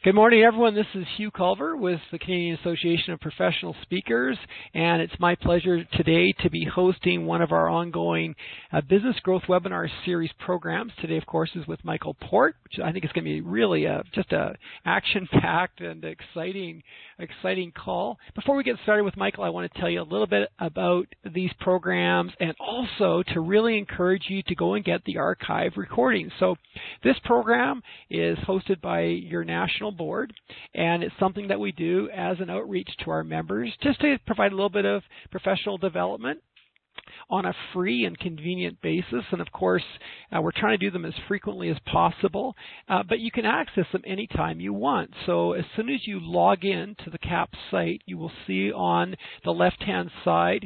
Good morning, everyone. This is Hugh Culver with the Canadian Association of Professional Speakers, and it's my pleasure today to be hosting one of our ongoing Business Growth Webinar Series programs. Today, of course, is with Michael Port, which I think is going to be really just a action-packed and exciting call. Before we get started with Michael, I want to tell you a little bit about these programs and also to really encourage you to go and get the archive recordings. So this program is hosted by your national board, and it's something that we do as an outreach to our members just to provide a little bit of professional development on a free and convenient basis. And of course, we're trying to do them as frequently as possible, but you can access them anytime you want. So as soon as you log in to the CAP site, you will see on the left-hand side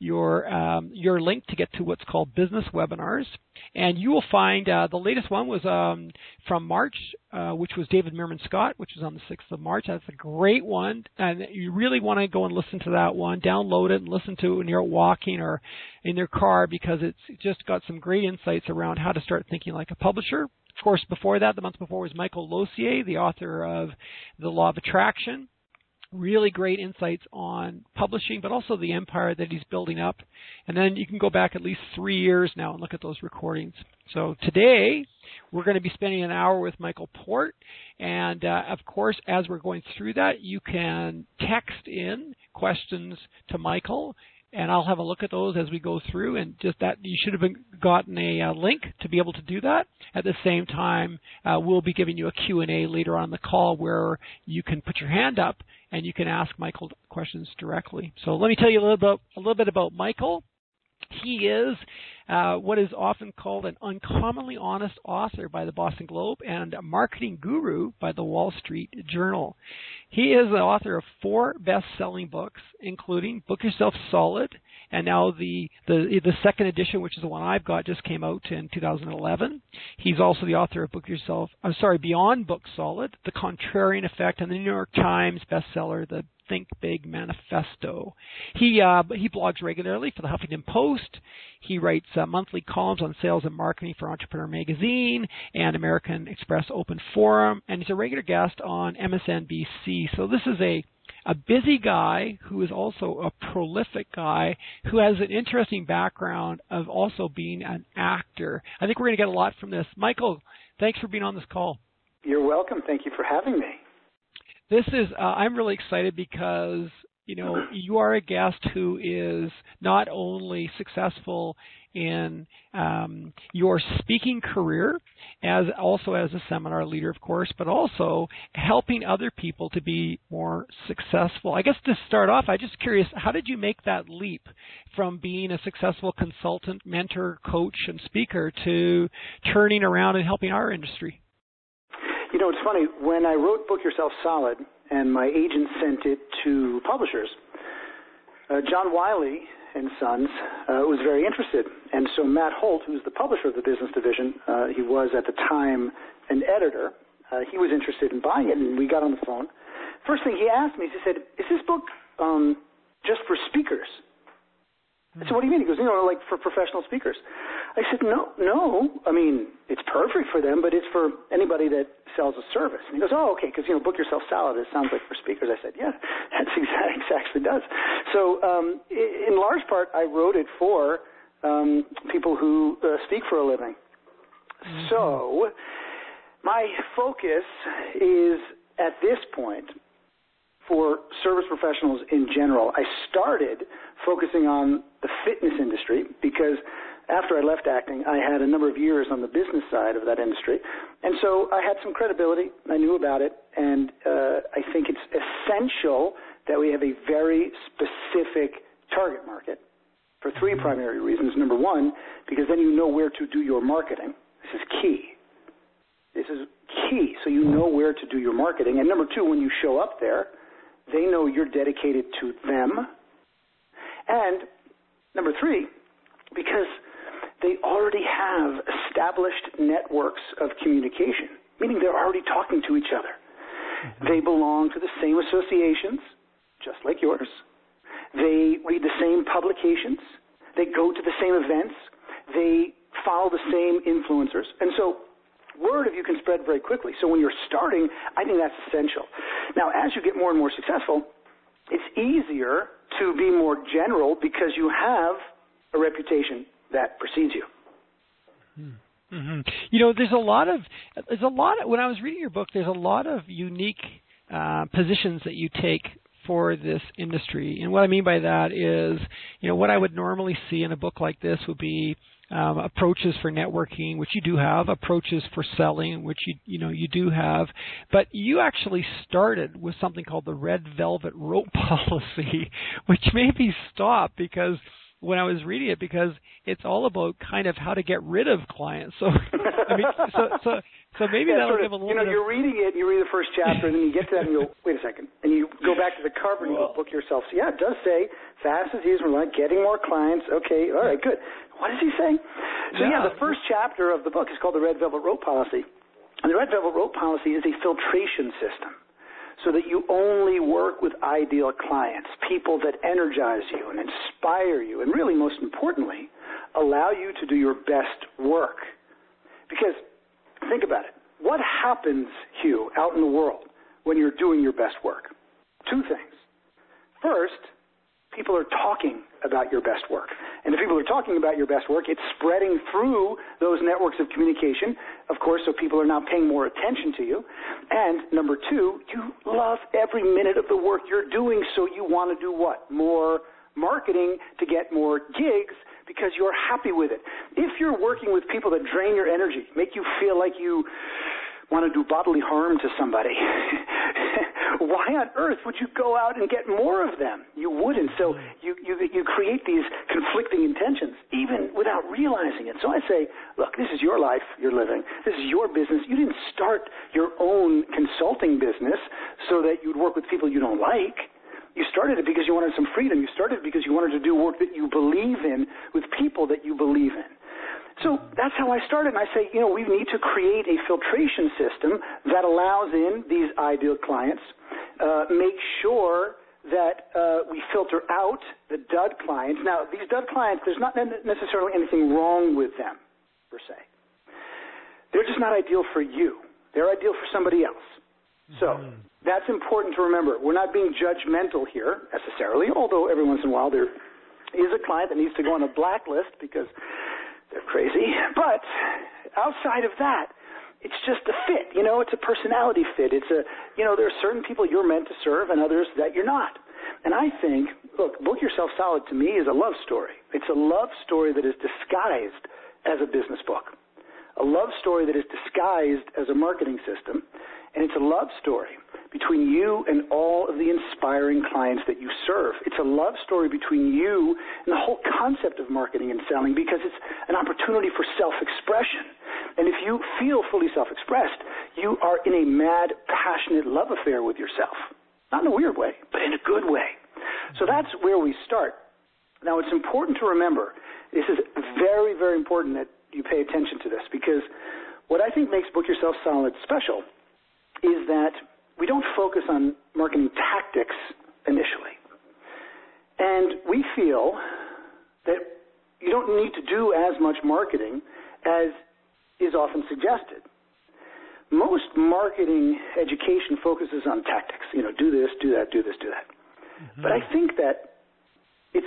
your link to get to what's called Business Webinars. And you will find the latest one was from March, which was David Meerman Scott, which was on the 6th of March. That's a great one. And you really want to go and listen to that one. Download it and listen to it when you're walking or in your car, because it's just got some great insights around how to start thinking like a publisher. Of course, before that, the month before, was Michael Losier, the author of The Law of Attraction. Really great insights on publishing, but also the empire that he's building up. And then you can go back at least 3 years now and look at those recordings. So today, we're going to be spending an hour with Michael Port. And of course, as we're going through that, you can text in questions to Michael, and I'll have a look at those as we go through. And just that, you should have gotten a link to be able to do that. At the same time, we'll be giving you a Q&A later on in the call where you can put your hand up and you can ask Michael questions directly. So let me tell you a little bit about Michael. He is what is often called an uncommonly honest author by the Boston Globe and a marketing guru by the Wall Street Journal. He is the author of 4 best-selling books, including Book Yourself Solid, and now the second edition, which is the one I've got, just came out in 2011. He's also the author of Beyond Book Solid, The Contrarian Effect, and the New York Times bestseller, The Think Big Manifesto. He blogs regularly for the Huffington Post. He writes monthly columns on sales and marketing for Entrepreneur Magazine and American Express Open Forum, and he's a regular guest on MSNBC. So this is a busy guy who is also a prolific guy who has an interesting background of also being an actor. I think we're going to get a lot from this. Michael, thanks for being on this call. You're welcome. Thank you for having me. This is, I'm really excited because, you are a guest who is not only successful in your speaking career, also as a seminar leader, of course, but also helping other people to be more successful. I guess to start off, I'm just curious, how did you make that leap from being a successful consultant, mentor, coach, and speaker to turning around and helping our industry? It's funny. When I wrote Book Yourself Solid and my agent sent it to publishers, John Wiley and Sons was very interested. And so Matt Holt, who's the publisher of the business division, he was at the time an editor, he was interested in buying it, and we got on the phone. First thing he asked me, he said, is this book just for speakers? I said, what do you mean? He goes, like for professional speakers. I said, no. I mean, it's perfect for them, but it's for anybody that sells a service. And he goes, oh, okay, because, Book Yourself Solid, it sounds like for speakers. I said, yeah, that's exactly does. So in large part, I wrote it for people who speak for a living. Mm-hmm. So my focus is, at this point, for service professionals in general. I started focusing on the fitness industry because after I left acting, I had a number of years on the business side of that industry. And so I had some credibility. I knew about it. And I think it's essential that we have a very specific target market for 3 primary reasons. Number one, because then you know where to do your marketing. This is key. So you know where to do your marketing. And number 2, when you show up there, they know you're dedicated to them. And number 3, because they already have established networks of communication, meaning they're already talking to each other. Mm-hmm. They belong to the same associations, just like yours. They read the same publications. They go to the same events. They follow the same influencers. And so word of you can spread very quickly. So when you're starting, I think that's essential. Now, as you get more and more successful, it's easier to be more general because you have a reputation that precedes you. Mm-hmm. You know, there's a lot of, when I was reading your book, there's a lot of unique positions that you take for this industry. And what I mean by that is, you know, what I would normally see in a book like this would be approaches for networking, which you do have, approaches for selling, which you do have, but you actually started with something called the Red Velvet Rope Policy, which made me stop because when I was reading it, because it's all about kind of how to get rid of clients. So I mean, so maybe that'll give a little. You're reading it, and you read the first chapter, and then you get to that, and you go, wait a second, and you go back to the cover, and you go, book yourself. So yeah, it does say fast as easy, like getting more clients. Okay, all right, good. What is he saying? So yeah, the first chapter of the book is called the Red Velvet Rope Policy, and the Red Velvet Rope Policy is a filtration system, so that you only work with ideal clients, people that energize you and inspire you, and really, most importantly, allow you to do your best work. Because think about it. What happens, Hugh, out in the world when you're doing your best work? Two things. First, people are talking about your best work. And if people are talking about your best work, it's spreading through those networks of communication, of course, so people are now paying more attention to you. And number two, you love every minute of the work you're doing, so you want to do what? More marketing to get more gigs because you're happy with it. If you're working with people that drain your energy, make you feel like you want to do bodily harm to somebody, why on earth would you go out and get more of them? You wouldn't. So you create these conflicting intentions even without realizing it. So I say, look, this is your life you're living. This is your business. You didn't start your own consulting business so that you'd work with people you don't like. You started it because you wanted some freedom. You started it because you wanted to do work that you believe in with people that you believe in. So that's how I started, and I say, we need to create a filtration system that allows in these ideal clients, make sure that we filter out the dud clients. Now, these dud clients, there's not necessarily anything wrong with them, per se. They're just not ideal for you. They're ideal for somebody else. So that's important to remember. We're not being judgmental here, necessarily, although every once in a while there is a client that needs to go on a blacklist because they're crazy. But outside of that, it's just a fit. It's a personality fit. It's there are certain people you're meant to serve and others that you're not. And I think, look, Book Yourself Solid to me is a love story. It's a love story that is disguised as a business book, a love story that is disguised as a marketing system, and it's a love story between you and all of the inspiring clients that you serve. It's a love story between you and the whole concept of marketing and selling because it's an opportunity for self-expression. And if you feel fully self-expressed, you are in a mad, passionate love affair with yourself. Not in a weird way, but in a good way. So that's where we start. Now, it's important to remember, this is very, very important that you pay attention to this because what I think makes Book Yourself Solid special is that we don't focus on marketing tactics initially. And we feel that you don't need to do as much marketing as is often suggested. Most marketing education focuses on tactics. Do this, do that, do this, do that. Mm-hmm. But I think that it's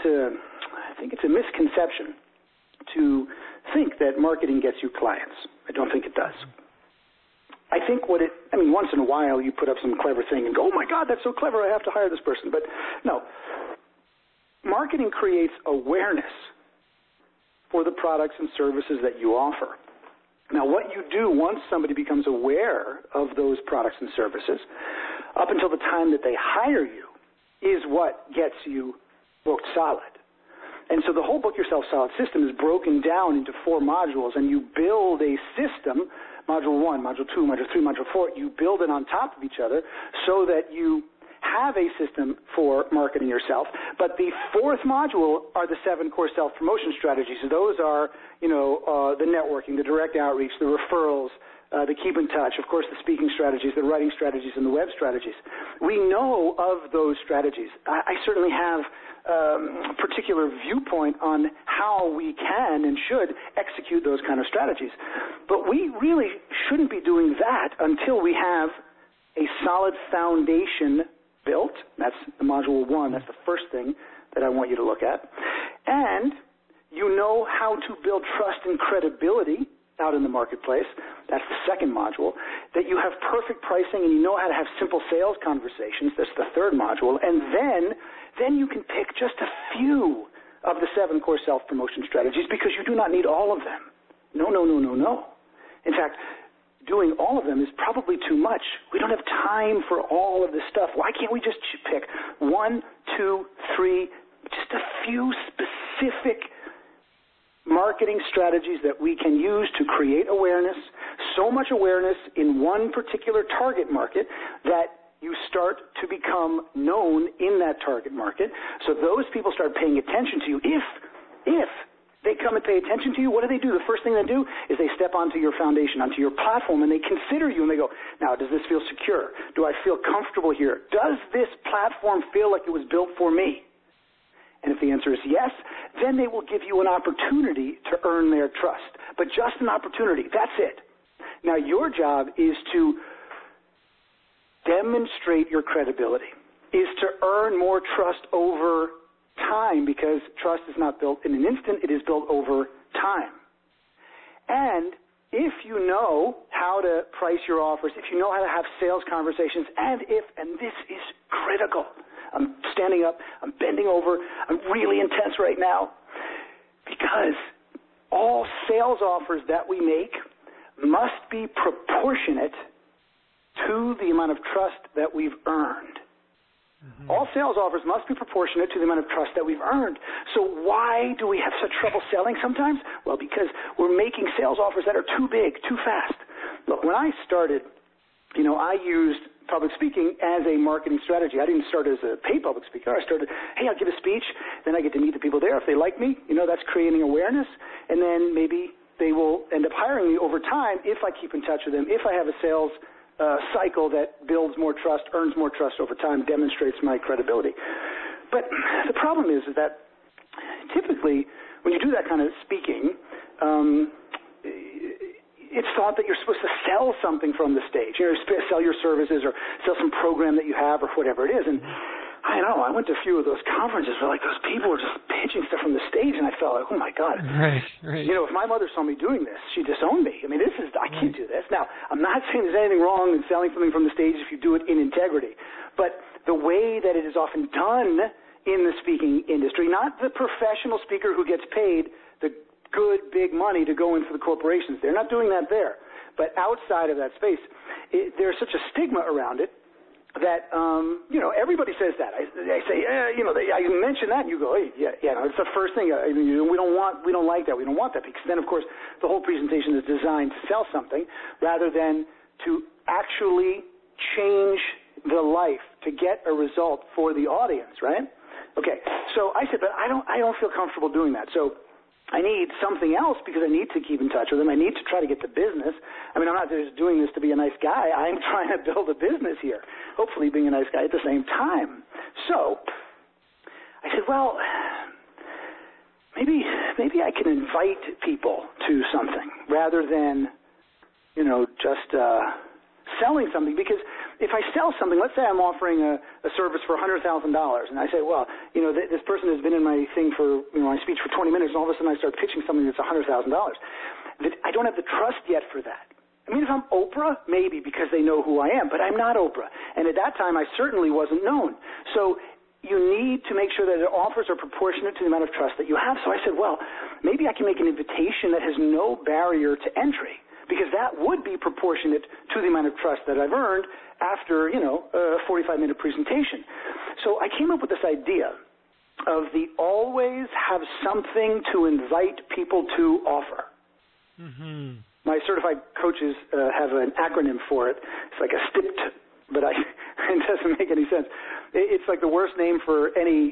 a misconception to think that marketing gets you clients. I don't think it does. I think once in a while you put up some clever thing and go, oh my God, that's so clever, I have to hire this person. But no, marketing creates awareness for the products and services that you offer. Now, what you do once somebody becomes aware of those products and services, up until the time that they hire you, is what gets you booked solid. And so the whole Book Yourself Solid system is broken down into 4 modules, and you build a system, Module 1, Module 2, Module 3, Module 4, you build it on top of each other so that you have a system for marketing yourself. But the fourth module are the 7 core self-promotion strategies. So those are, the networking, the direct outreach, the referrals, the keep in touch, of course, the speaking strategies, the writing strategies, and the web strategies. We know of those strategies. I certainly have a particular viewpoint on how we can and should execute those kind of strategies. But we really shouldn't be doing that until we have a solid foundation built. That's the module 1. That's the first thing that I want you to look at. And you know how to build trust and credibility out in the marketplace. That's the second module. That you have perfect pricing and you know how to have simple sales conversations. That's the third module. And then you can pick just a few of the 7 core self-promotion strategies because you do not need all of them. No. In fact, doing all of them is probably too much. We don't have time for all of this stuff. Why can't we just pick 1, 2, 3, just a few specific marketing strategies that we can use to create awareness, so much awareness in one particular target market that you start to become known in that target market. So those people start paying attention to you. If they come and pay attention to you, what do? The first thing they do is they step onto your foundation, onto your platform, and they consider you, and they go, now, does this feel secure? Do I feel comfortable here? Does this platform feel like it was built for me? And if the answer is yes, then they will give you an opportunity to earn their trust. But just an opportunity. That's it. Now, your job is to demonstrate your credibility, is to earn more trust over time, because trust is not built in an instant. It is built over time. And if you know how to price your offers, if you know how to have sales conversations, and this is critical, I'm standing up, I'm bending over, I'm really intense right now, because all sales offers that we make must be proportionate to the amount of trust that we've earned. Mm-hmm. All sales offers must be proportionate to the amount of trust that we've earned. So why do we have such trouble selling sometimes? Well, because we're making sales offers that are too big, too fast. Look, when I started, I used public speaking as a marketing strategy. I didn't start as a paid public speaker. I started, hey, I'll give a speech, then I get to meet the people there. If they like me, that's creating awareness, and then maybe they will end up hiring me over time if I keep in touch with them, if I have a sales cycle that builds more trust, earns more trust over time, demonstrates my credibility. But the problem is that typically when you do that kind of speaking, it's thought that you're supposed to sell something from the stage, sell your services or sell some program that you have or whatever it is. And I know, I went to a few of those conferences where those people were just pitching stuff from the stage, and I felt like, oh my God. Right. If my mother saw me doing this, she'd disown me. I can't do this. Now, I'm not saying there's anything wrong in selling something from the stage if you do it in integrity, but the way that it is often done in the speaking industry, not the professional speaker who gets paid the good, big money to go in for the corporations. They're not doing that there. But outside of that space, there's such a stigma around it that, everybody says that. They say, I mention that, and you go, hey, it's the first thing. We don't like that. We don't want that, because then, of course, the whole presentation is designed to sell something rather than to actually change the life, to get a result for the audience, right? Okay, so I said, but I don't feel comfortable doing that. So I need something else, because I need to keep in touch with them. I need to try to get the business. I'm not just doing this to be a nice guy. I'm trying to build a business here, hopefully being a nice guy at the same time. So I said, well, maybe I can invite people to something rather than, just selling something. Because if I sell something, let's say I'm offering a service for $100,000, and I say, well, this person has been in my thing for, my speech for 20 minutes, and all of a sudden I start pitching something that's $100,000. I don't have the trust yet for that. If I'm Oprah, maybe, because they know who I am, but I'm not Oprah. And at that time, I certainly wasn't known. So you need to make sure that the offers are proportionate to the amount of trust that you have. So I said, well, maybe I can make an invitation that has no barrier to entry, because that would be proportionate to the amount of trust that I've earned after, a 45-minute presentation. So I came up with this idea of the always have something to invite people to offer. Mm-hmm. My certified coaches have an acronym for it. It's like a STIPT, but I It doesn't make any sense. It's like the worst name for any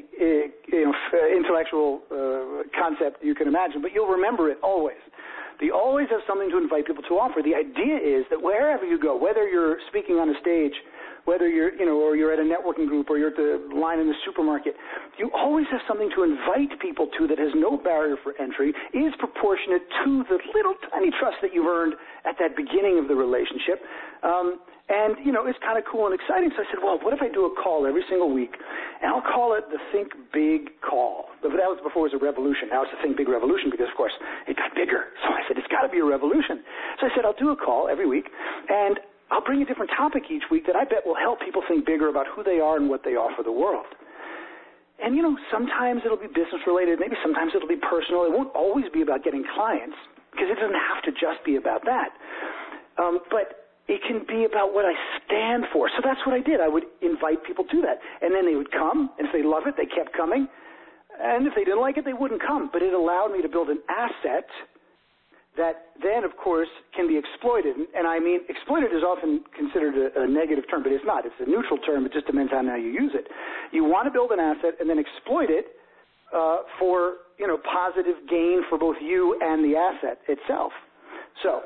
intellectual concept you can imagine, but you'll remember it always. They always have something to invite people to offer. The idea is that wherever you go, whether you're speaking on a stage, whether you're, or you're at a networking group or you're at the line in the supermarket, you always have something to invite people to that has no barrier for entry, is proportionate to the little tiny trust that you've earned at that beginning of the relationship. And, it's kind of cool and exciting. So I said, well, what if I do a call every single week, and I'll call it the Think Big Call. That was before it was a revolution. Now it's a Think Big Revolution because, of course, it got bigger. So I said, it's got to be a revolution. So I said, I'll do a call every week, and I'll bring a different topic each week that I bet will help people think bigger about who they are and what they offer the world. And, sometimes it'll be business-related. Maybe sometimes it'll be personal. It won't always be about getting clients because it doesn't have to just be about that. But it can be about what I stand for. So that's what I did. I would invite people to that. And then they would come, and if they love it, they kept coming. And if they didn't like it, they wouldn't come. But it allowed me to build an asset that then, of course, can be exploited. And I mean, exploited is often considered a negative term, but it's not. It's a neutral term. It just depends on how you use it. You want to build an asset and then exploit it for, positive gain for both you and the asset itself. So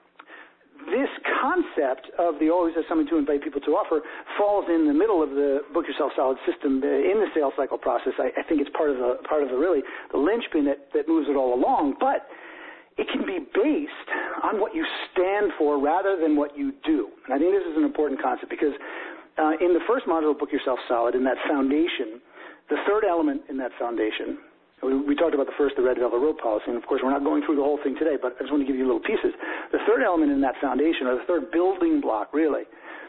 this concept of the always have something to invite people to offer falls in the middle of the Book Yourself Solid system in the sales cycle process. I think it's part of the linchpin that moves it all along. But it can be based on what you stand for rather than what you do. And I think this is an important concept because in the first module of Book Yourself Solid, in that foundation, the third element in that foundation, we talked about the first, the Red Velvet Rope policy, and of course we're not going through the whole thing today, but I just want to give you little pieces. The third element in that foundation, or the third building block really,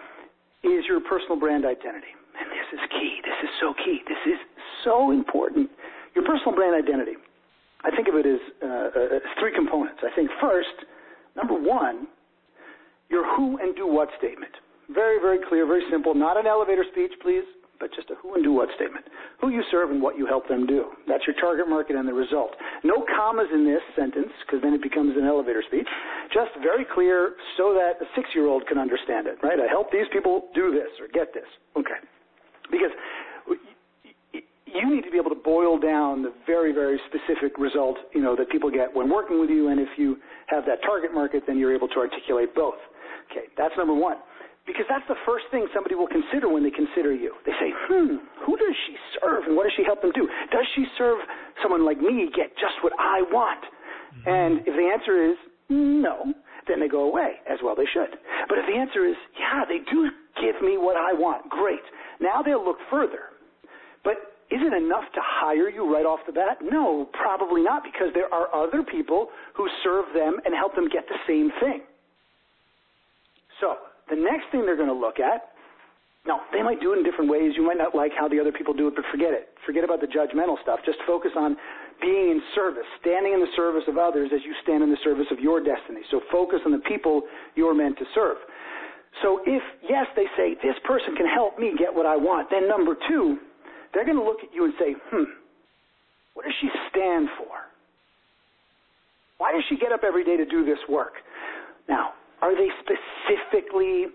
is your personal brand identity. And this is key. This is so key. This is so important. Your personal brand identity. I think of it as three components. I think first, number one, your who and do what statement. Very, very clear, very simple. Not an elevator speech, please, but just a who and do what statement. Who you serve and what you help them do. That's your target market and the result. No commas in this sentence, because then it becomes an elevator speech. Just very clear so that a 6-year-old can understand it, right? I help these people do this or get this. Okay. Because you need to be able to boil down the very, very specific result, that people get when working with you, and if you have that target market, then you're able to articulate both. Okay, that's number one. Because that's the first thing somebody will consider when they consider you. They say, who does she serve and what does she help them do? Does she serve someone like me get just what I want? Mm-hmm. And if the answer is no, then they go away, as well they should. But if the answer is, yeah, they do give me what I want, great. Now they'll look further. But is it enough to hire you right off the bat? No, probably not, because there are other people who serve them and help them get the same thing. So the next thing they're going to look at, now, they might do it in different ways. You might not like how the other people do it, but forget it. Forget about the judgmental stuff. Just focus on being in service, standing in the service of others as you stand in the service of your destiny. So focus on the people you're meant to serve. So if, yes, they say, this person can help me get what I want, then number two, they're going to look at you and say, what does she stand for? Why does she get up every day to do this work? Now, are they specifically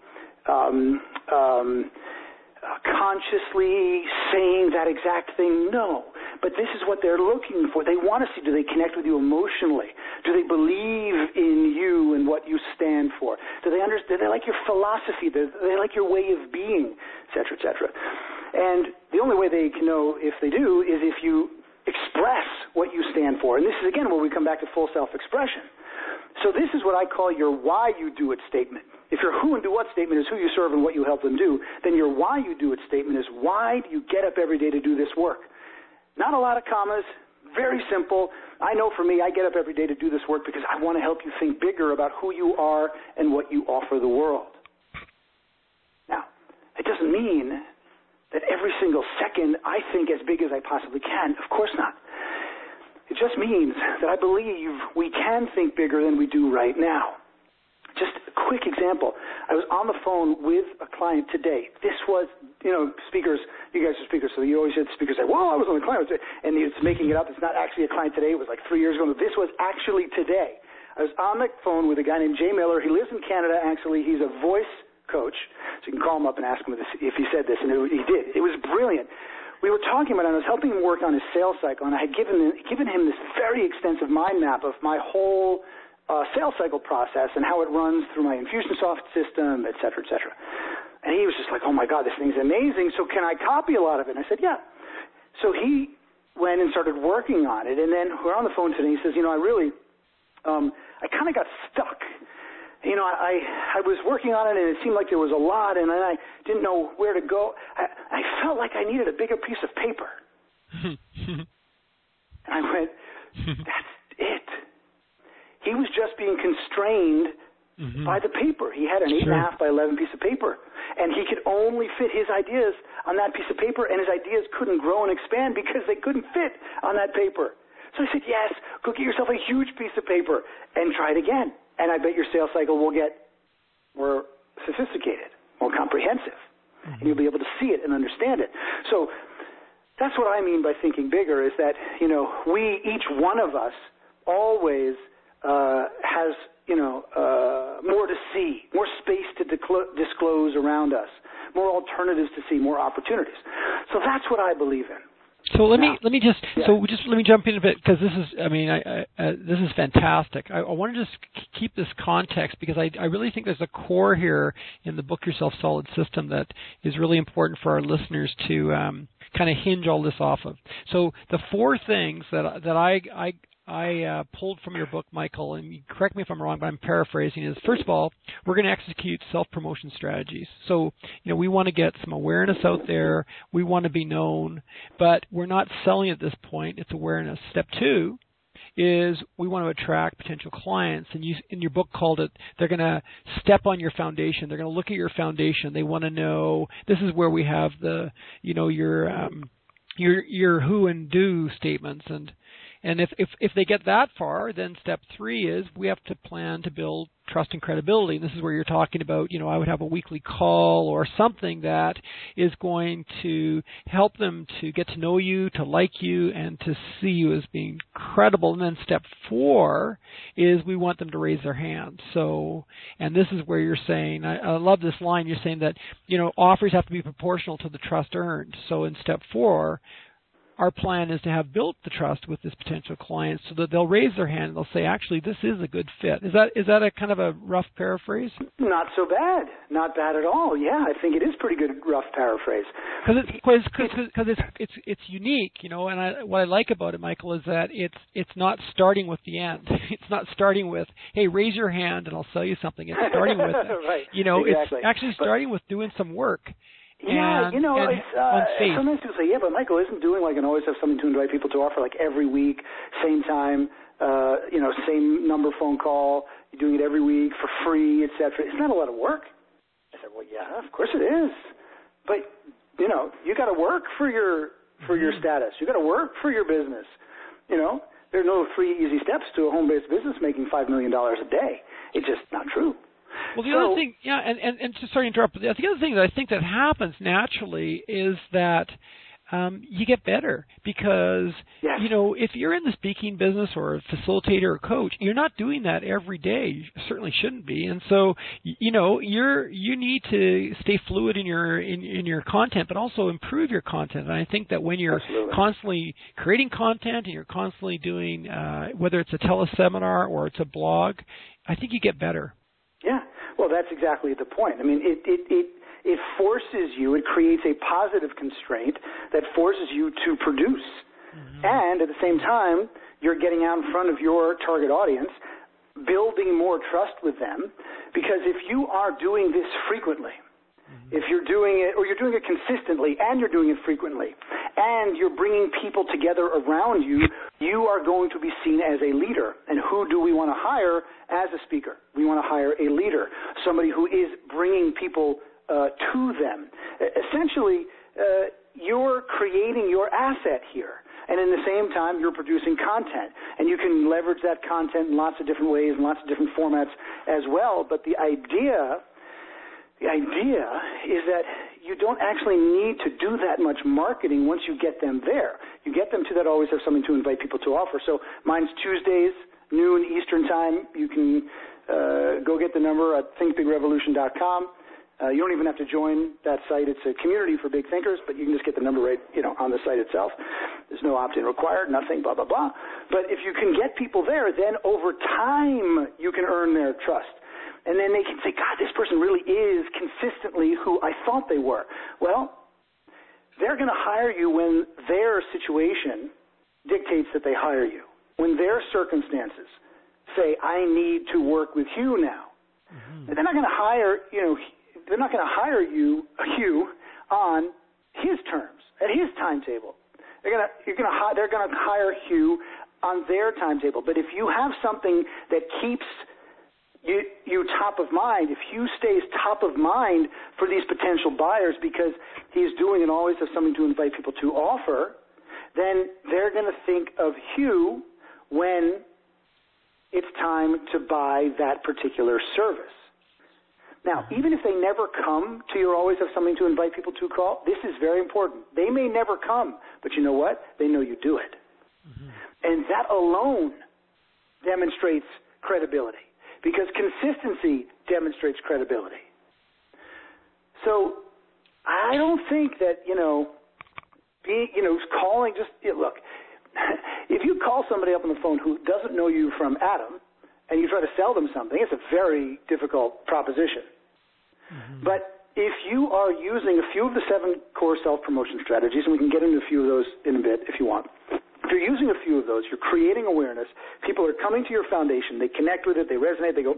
consciously saying that exact thing? No. But this is what they're looking for. They want to see, do they connect with you emotionally? Do they believe in you and what you stand for? Do they understand? Do they like your philosophy? Do they like your way of being, et cetera, et cetera? And the only way they can know if they do is if you express what you stand for. And this is, again, where we come back to full self-expression. So this is what I call your why you do it statement. If your who and do what statement is who you serve and what you help them do, then your why you do it statement is why do you get up every day to do this work? Not a lot of commas, very simple. I know for me, I get up every day to do this work because I want to help you think bigger about who you are and what you offer the world. Now, it doesn't mean that every single second I think as big as I possibly can. Of course not. It just means that I believe we can think bigger than we do right now. Just a quick example. I was on the phone with a client today. This was, speakers, you guys are speakers, so you always hear the speakers say, well, I was on the client today, and it's making it up. It's not actually a client today. It was like 3 years ago. This was actually today. I was on the phone with a guy named Jay Miller. He lives in Canada, actually. He's a voice coach. So you can call him up and ask him if he said this, and he did. It was brilliant. We were talking about it, and I was helping him work on his sales cycle, and I had given him this very extensive mind map of my whole sales cycle process and how it runs through my Infusionsoft system, et cetera, et cetera. And he was just like, oh, my God, this thing's amazing, so can I copy a lot of it? And I said, yeah. So he went and started working on it, and then we're on the phone today, and he says, I really, I kind of got stuck. I was working on it, and it seemed like there was a lot, and I didn't know where to go. I felt like I needed a bigger piece of paper. And I went, that's it. He was just being constrained by the paper. He had an 8.5 by 11 piece of paper, and he could only fit his ideas on that piece of paper, and his ideas couldn't grow and expand because they couldn't fit on that paper. So I said, yes, go get yourself a huge piece of paper and try it again. And I bet your sales cycle will get more sophisticated, more comprehensive, and you'll be able to see it and understand it. So that's what I mean by thinking bigger, is that, each one of us always has, more to see, more space to disclose around us, more alternatives to see, more opportunities. So that's what I believe in. So let me jump in a bit, because this is, this is fantastic. I want to just keep this context, because I really think there's a core here in the Book Yourself Solid system that is really important for our listeners to kind of hinge all this off of. So the 4 things that I pulled from your book, Michael, and you correct me if I'm wrong, but I'm paraphrasing, is, first of all, we're going to execute self-promotion strategies. So, we want to get some awareness out there. We want to be known, but we're not selling at this point. It's awareness. Step 2 is we want to attract potential clients, and you, in your book, called it, they're going to step on your foundation. They're going to look at your foundation. They want to know, this is where we have the, your who and do statements, and if they get that far, then step 3 is we have to plan to build trust and credibility. And this is where you're talking about, I would have a weekly call or something that is going to help them to get to know you, to like you, and to see you as being credible. And then step 4 is we want them to raise their hand. So, and this is where you're saying, I love this line, you're saying that, offers have to be proportional to the trust earned. So in step 4, our plan is to have built the trust with this potential client so that they'll raise their hand and they'll say, actually, this is a good fit. Is that a kind of a rough paraphrase? Not so bad. Not bad at all. Yeah, I think it is pretty good rough paraphrase. Because it's unique, and what I like about it, Michael, is that it's not starting with the end. It's not starting with, hey, raise your hand and I'll sell you something. It's starting with, right, exactly. It's actually starting with doing some work. Yeah, sometimes people say, yeah, but Michael isn't doing and always have something to invite people to offer, every week, same time, same number phone call, you're doing it every week for free, et cetera. It's not a lot of work. I said, well, yeah, of course it is. But, you got to work for your status. You got to work for your business. There are no 3 easy steps to a home-based business making $5 million a day. It's just not true. Well, the other thing, and just sorry to interrupt, but the other thing that I think that happens naturally is that you get better because, if you're in the speaking business or a facilitator or coach, you're not doing that every day. You certainly shouldn't be. And so, you need to stay fluid in your content, but also improve your content. And I think that when you're constantly creating content and you're constantly doing, whether it's a teleseminar or it's a blog, I think you get better. Yeah, well, that's exactly the point. I mean, it forces you, it creates a positive constraint that forces you to produce. Mm-hmm. And at the same time, you're getting out in front of your target audience, building more trust with them, because if you are doing this frequently, if you're doing it, or you're doing it consistently, and you're doing it frequently, and you're bringing people together around you, you are going to be seen as a leader. And who do we want to hire as a speaker? We want to hire a leader, somebody who is bringing people to them. Essentially, you're creating your asset here. And in the same time, you're producing content. And you can leverage that content in lots of different ways and lots of different formats as well. But the idea is that you don't actually need to do that much marketing once you get them there. You get them to that, always have something to invite people to offer. So mine's Tuesdays, noon Eastern time. You can go get the number at thinkbigrevolution.com. You don't even have to join that site. It's a community for big thinkers, but you can just get the number right, on the site itself. There's no opt-in required, nothing, blah, blah, blah. But if you can get people there, then over time you can earn their trust. And then they can say, God, this person really is consistently who I thought they were. Well, they're going to hire you when their situation dictates that they hire you. When their circumstances say, I need to work with Hugh now. Mm-hmm. They're not going to hire, they're not going to hire you, Hugh, on his terms, at his timetable. They're going to hire Hugh on their timetable. But if you have something that keeps you top of mind, if Hugh stays top of mind for these potential buyers because he's doing and always has something to invite people to offer, then they're going to think of Hugh when it's time to buy that particular service. Now, even if they never come to your always have something to invite people to call, this is very important. They may never come, but you know what? They know you do it. Mm-hmm. And that alone demonstrates credibility, because consistency demonstrates credibility. So I don't think that, calling look, if you call somebody up on the phone who doesn't know you from Adam and you try to sell them something, it's a very difficult proposition. Mm-hmm. But if you are using a few of the 7 core self-promotion strategies, and we can get into a few of those in a bit if you want, if you're using a few of those, you're creating awareness, people are coming to your foundation, they connect with it, they resonate, they go,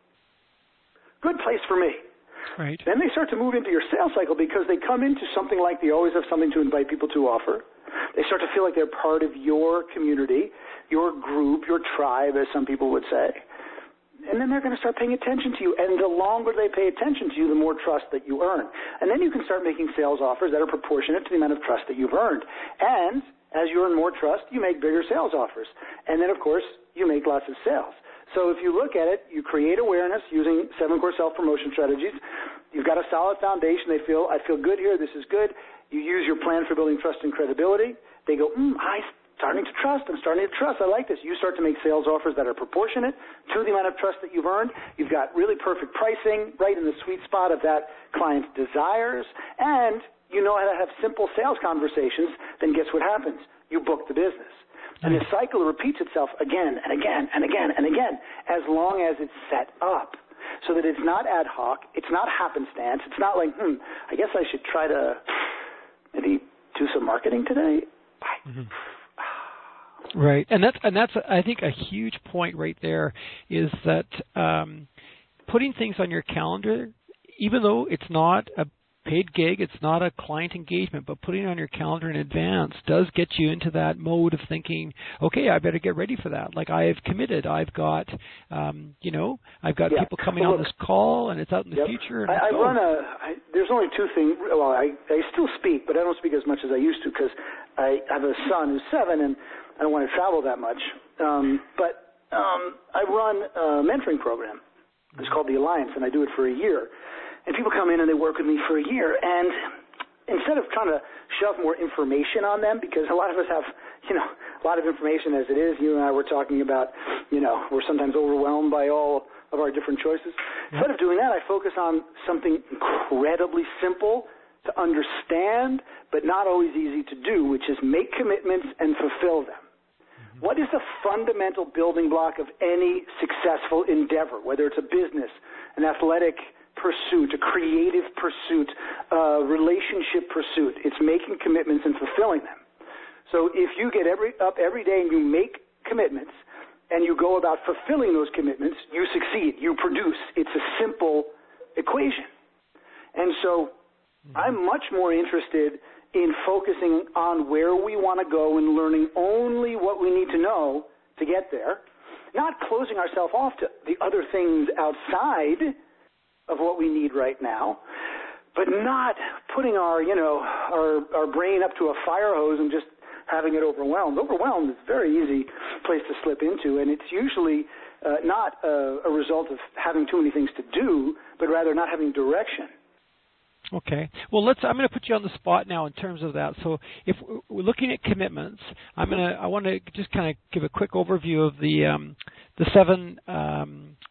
good place for me. Right. Then they start to move into your sales cycle because they come into something like they always have something to invite people to offer. They start to feel like they're part of your community, your group, your tribe, as some people would say. And then they're going to start paying attention to you. And the longer they pay attention to you, the more trust that you earn. And then you can start making sales offers that are proportionate to the amount of trust that you've earned. And as you earn more trust, you make bigger sales offers. And then, of course, you make lots of sales. So if you look at it, you create awareness using 7 core self-promotion strategies. You've got a solid foundation. I feel good here. This is good. You use your plan for building trust and credibility. They go, I'm starting to trust. I like this. You start to make sales offers that are proportionate to the amount of trust that you've earned. You've got really perfect pricing right in the sweet spot of that client's desires. And you know how to have simple sales conversations. Then guess what happens? You book the business. And the cycle repeats itself again and again and again and again, as long as it's set up, so that it's not ad hoc, it's not happenstance, it's not like, I guess I should try to maybe do some marketing today. Mm-hmm. Right, and that's I think a huge point right there is that putting things on your calendar, even though it's not a paid gig, it's not a client engagement, but putting it on your calendar in advance does get you into that mode of thinking, okay, I better get ready for that. Like, I have committed. I've got, people coming on this call, and it's out in the future. And there's only 2 things. Well, I still speak, but I don't speak as much as I used to because I have a son who's 7, and I don't want to travel that much. But I run a mentoring program. It's called The Alliance, and I do it for a year. And people come in and they work with me for a year, and instead of trying to shove more information on them, because a lot of us have, a lot of information as it is. You and I were talking about, we're sometimes overwhelmed by all of our different choices. Yeah. Instead of doing that, I focus on something incredibly simple to understand, but not always easy to do, which is make commitments and fulfill them. Mm-hmm. What is the fundamental building block of any successful endeavor, whether it's a business, an athletic pursuit, a creative pursuit, a relationship pursuit? It's making commitments and fulfilling them. So if you get up every day and you make commitments and you go about fulfilling those commitments, you succeed, you produce. It's a simple equation. And so I'm much more interested in focusing on where we want to go and learning only what we need to know to get there, not closing ourselves off to the other things outside of what we need right now, but not putting our brain up to a fire hose and just having it overwhelmed. Overwhelmed is a very easy place to slip into, and it's usually not a result of having too many things to do, but rather not having direction. Okay. Well, I'm going to put you on the spot now in terms of that. So, if we're looking at commitments, I want to just kind of give a quick overview of the 7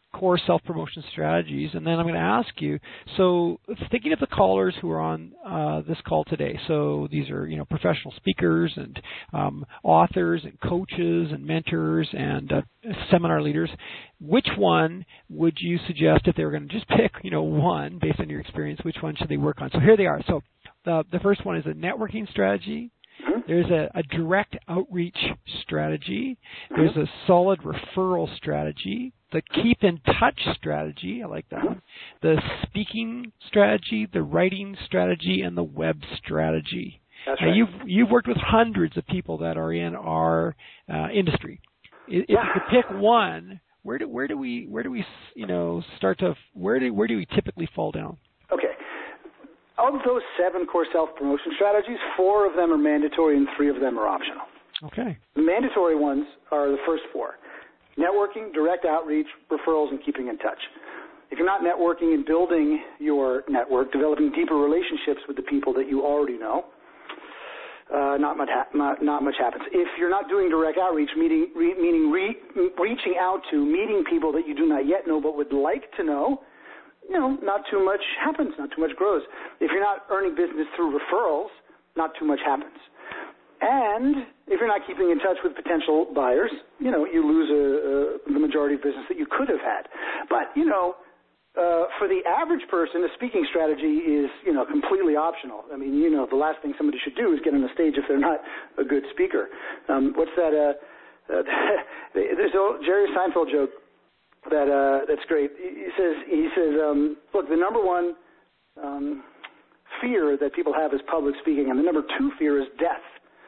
core self-promotion strategies, and then I'm going to ask you, so thinking of the callers who are on this call today, so these are, professional speakers and authors and coaches and mentors and seminar leaders, which one would you suggest if they were going to just pick, one based on your experience, which one should they work on? So here they are. So the first one is a networking strategy. There's a direct outreach strategy. There's a solid referral strategy. The keep in touch strategy, I like that one. The speaking strategy, the writing strategy, and the web strategy. That's now, right. you've worked with hundreds of people that are in our industry. If you could pick one, where do we start to where do we typically fall down? Okay. Of those 7 core self-promotion strategies, 4 of them are mandatory and 3 of them are optional. Okay. The mandatory ones are the first 4. Networking, direct outreach, referrals, and keeping in touch. If you're not networking and building your network, developing deeper relationships with the people that you already know, not much happens. If you're not doing direct outreach, meaning reaching out to, meeting people that you do not yet know but would like to know, not too much happens, not too much grows. If you're not earning business through referrals, not too much happens. And if you're not keeping in touch with potential buyers, you lose the majority of business that you could have had. But, for the average person, a speaking strategy is, completely optional. I mean, the last thing somebody should do is get on the stage if they're not a good speaker. What's that? There's a Jerry Seinfeld joke that's great. He says, look, the number one fear that people have is public speaking, and the number 2 fear is death.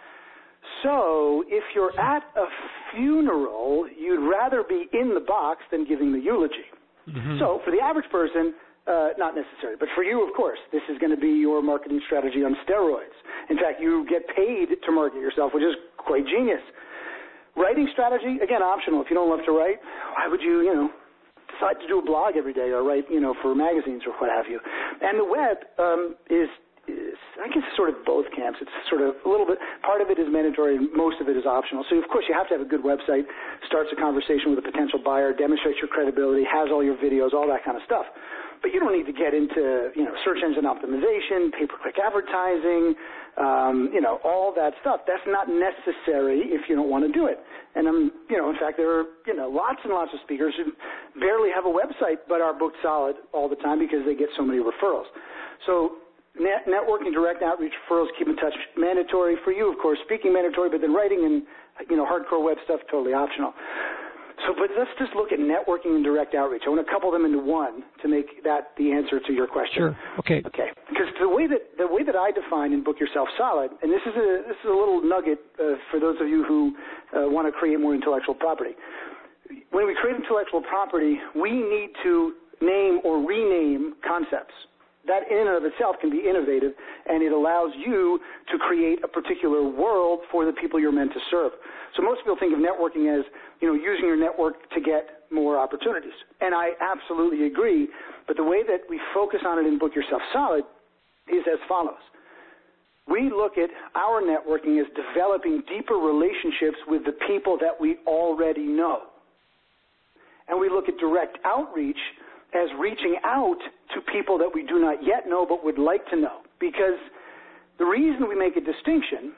So if you're at a funeral, you'd rather be in the box than giving the eulogy. Mm-hmm. So for the average person, not necessary. But for you, of course, this is going to be your marketing strategy on steroids. In fact, you get paid to market yourself, which is quite genius. Writing strategy, again, optional. If you don't love to write, why would you, decide to do a blog every day or write, for magazines or what have you? And the web is I guess, sort of both camps. It's sort of a little bit, part of it is mandatory and most of it is optional. So, of course, you have to have a good website, starts a conversation with a potential buyer, demonstrates your credibility, has all your videos, all that kind of stuff. But you don't need to get into, search engine optimization, pay-per-click advertising, all that stuff. That's not necessary if you don't want to do it. And, in fact, there are, lots and lots of speakers who barely have a website but are booked solid all the time because they get so many referrals. So networking, direct outreach, referrals, keep in touch, mandatory for you, of course. Speaking mandatory, but then writing and, hardcore web stuff, totally optional. So, but let's just look at networking and direct outreach. I want to couple them into one to make that the answer to your question. Sure. Okay. Okay. Because the way that I define in Book Yourself Solid, and this is a little nugget for those of you who want to create more intellectual property. When we create intellectual property, we need to name or rename concepts. That in and of itself can be innovative, and it allows you to create a particular world for the people you're meant to serve. So most people think of networking as, using your network to get more opportunities. And I absolutely agree, but the way that we focus on it in Book Yourself Solid is as follows. We look at our networking as developing deeper relationships with the people that we already know. And we look at direct outreach as reaching out to people that we do not yet know but would like to know. Because the reason we make a distinction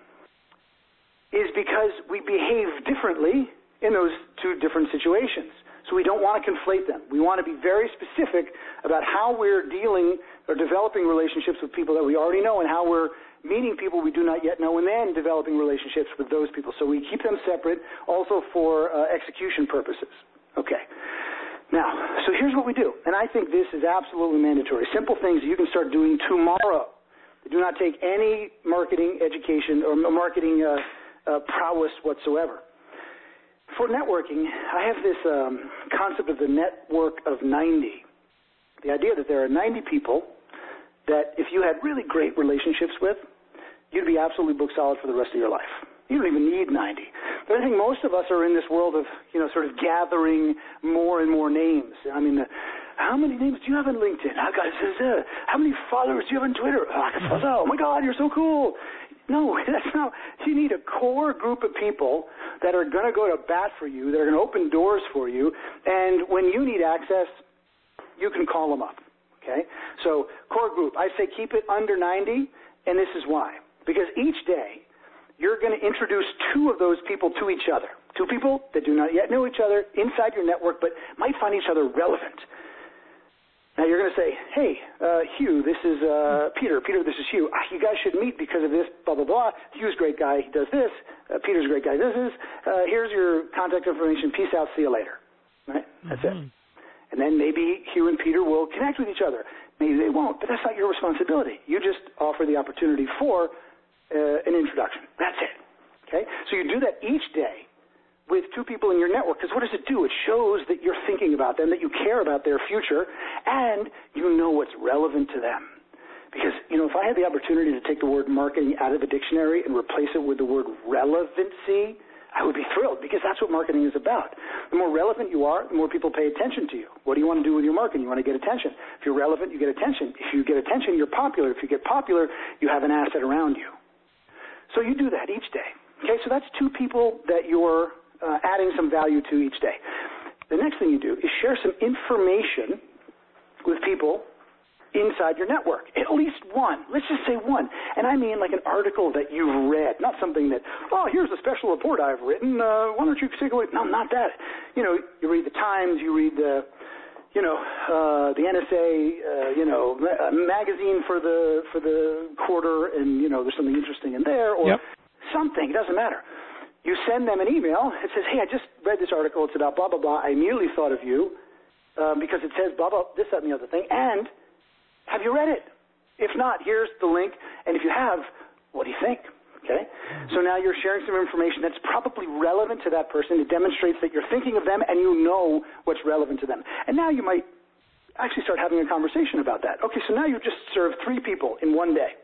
is because we behave differently in those two different situations. So we don't want to conflate them. We want to be very specific about how we're dealing or developing relationships with people that we already know and how we're meeting people we do not yet know and then developing relationships with those people. So we keep them separate also for execution purposes. Okay. Now, so here's what we do, and I think this is absolutely mandatory. Simple things you can start doing tomorrow. They do not take any marketing education or marketing prowess whatsoever. For networking, I have this concept of the network of 90. The idea that there are 90 people that if you had really great relationships with, you'd be absolutely book solid for the rest of your life. You don't even need 90. But I think most of us are in this world of, sort of gathering more and more names. I mean, how many names do you have on LinkedIn? How many followers do you have on Twitter? Oh my God, you're so cool. No, that's not. You need a core group of people that are going to go to bat for you, that are going to open doors for you, and when you need access, you can call them up, okay? So core group, I say keep it under 90, and this is why. Because each day, you're going to introduce 2 of those people to each other. 2 people that do not yet know each other inside your network, but might find each other relevant. Now you're going to say, hey, Hugh, this is Peter. Peter, this is Hugh. You guys should meet because of this, blah, blah, blah. Hugh's a great guy. He does this. Peter's a great guy. This is. Here's your contact information. Peace out. See you later. Right? That's it. And then maybe Hugh and Peter will connect with each other. Maybe they won't, but that's not your responsibility. You just offer the opportunity for an introduction. That's it. Okay? So you do that each day with 2 people in your network, because what does it do? It shows that you're thinking about them, that you care about their future, and you know what's relevant to them. Because, if I had the opportunity to take the word marketing out of the dictionary and replace it with the word relevancy, I would be thrilled, because that's what marketing is about. The more relevant you are, the more people pay attention to you. What do you want to do with your marketing? You want to get attention. If you're relevant, you get attention. If you get attention, you're popular. If you get popular, you have an asset around you. So you do that each day. Okay, so that's 2 people that you're adding some value to each day. The next thing you do is share some information with people inside your network. At least one. Let's just say one. And I mean like an article that you've read, not something that, here's a special report I've written. Why don't you take a look? No, not that. You read the Times, you read the NSA, magazine for the quarter, and, there's something interesting in there, or something. It doesn't matter. You send them an email. It says, hey, I just read this article. It's about blah, blah, blah. I immediately thought of you because it says blah, blah, this, that, and the other thing. And have you read it? If not, here's the link. And if you have, what do you think? Okay? So now you're sharing some information that's probably relevant to that person. It demonstrates that you're thinking of them and you know what's relevant to them. And now you might actually start having a conversation about that. Okay, so now you've just served 3 people in one day.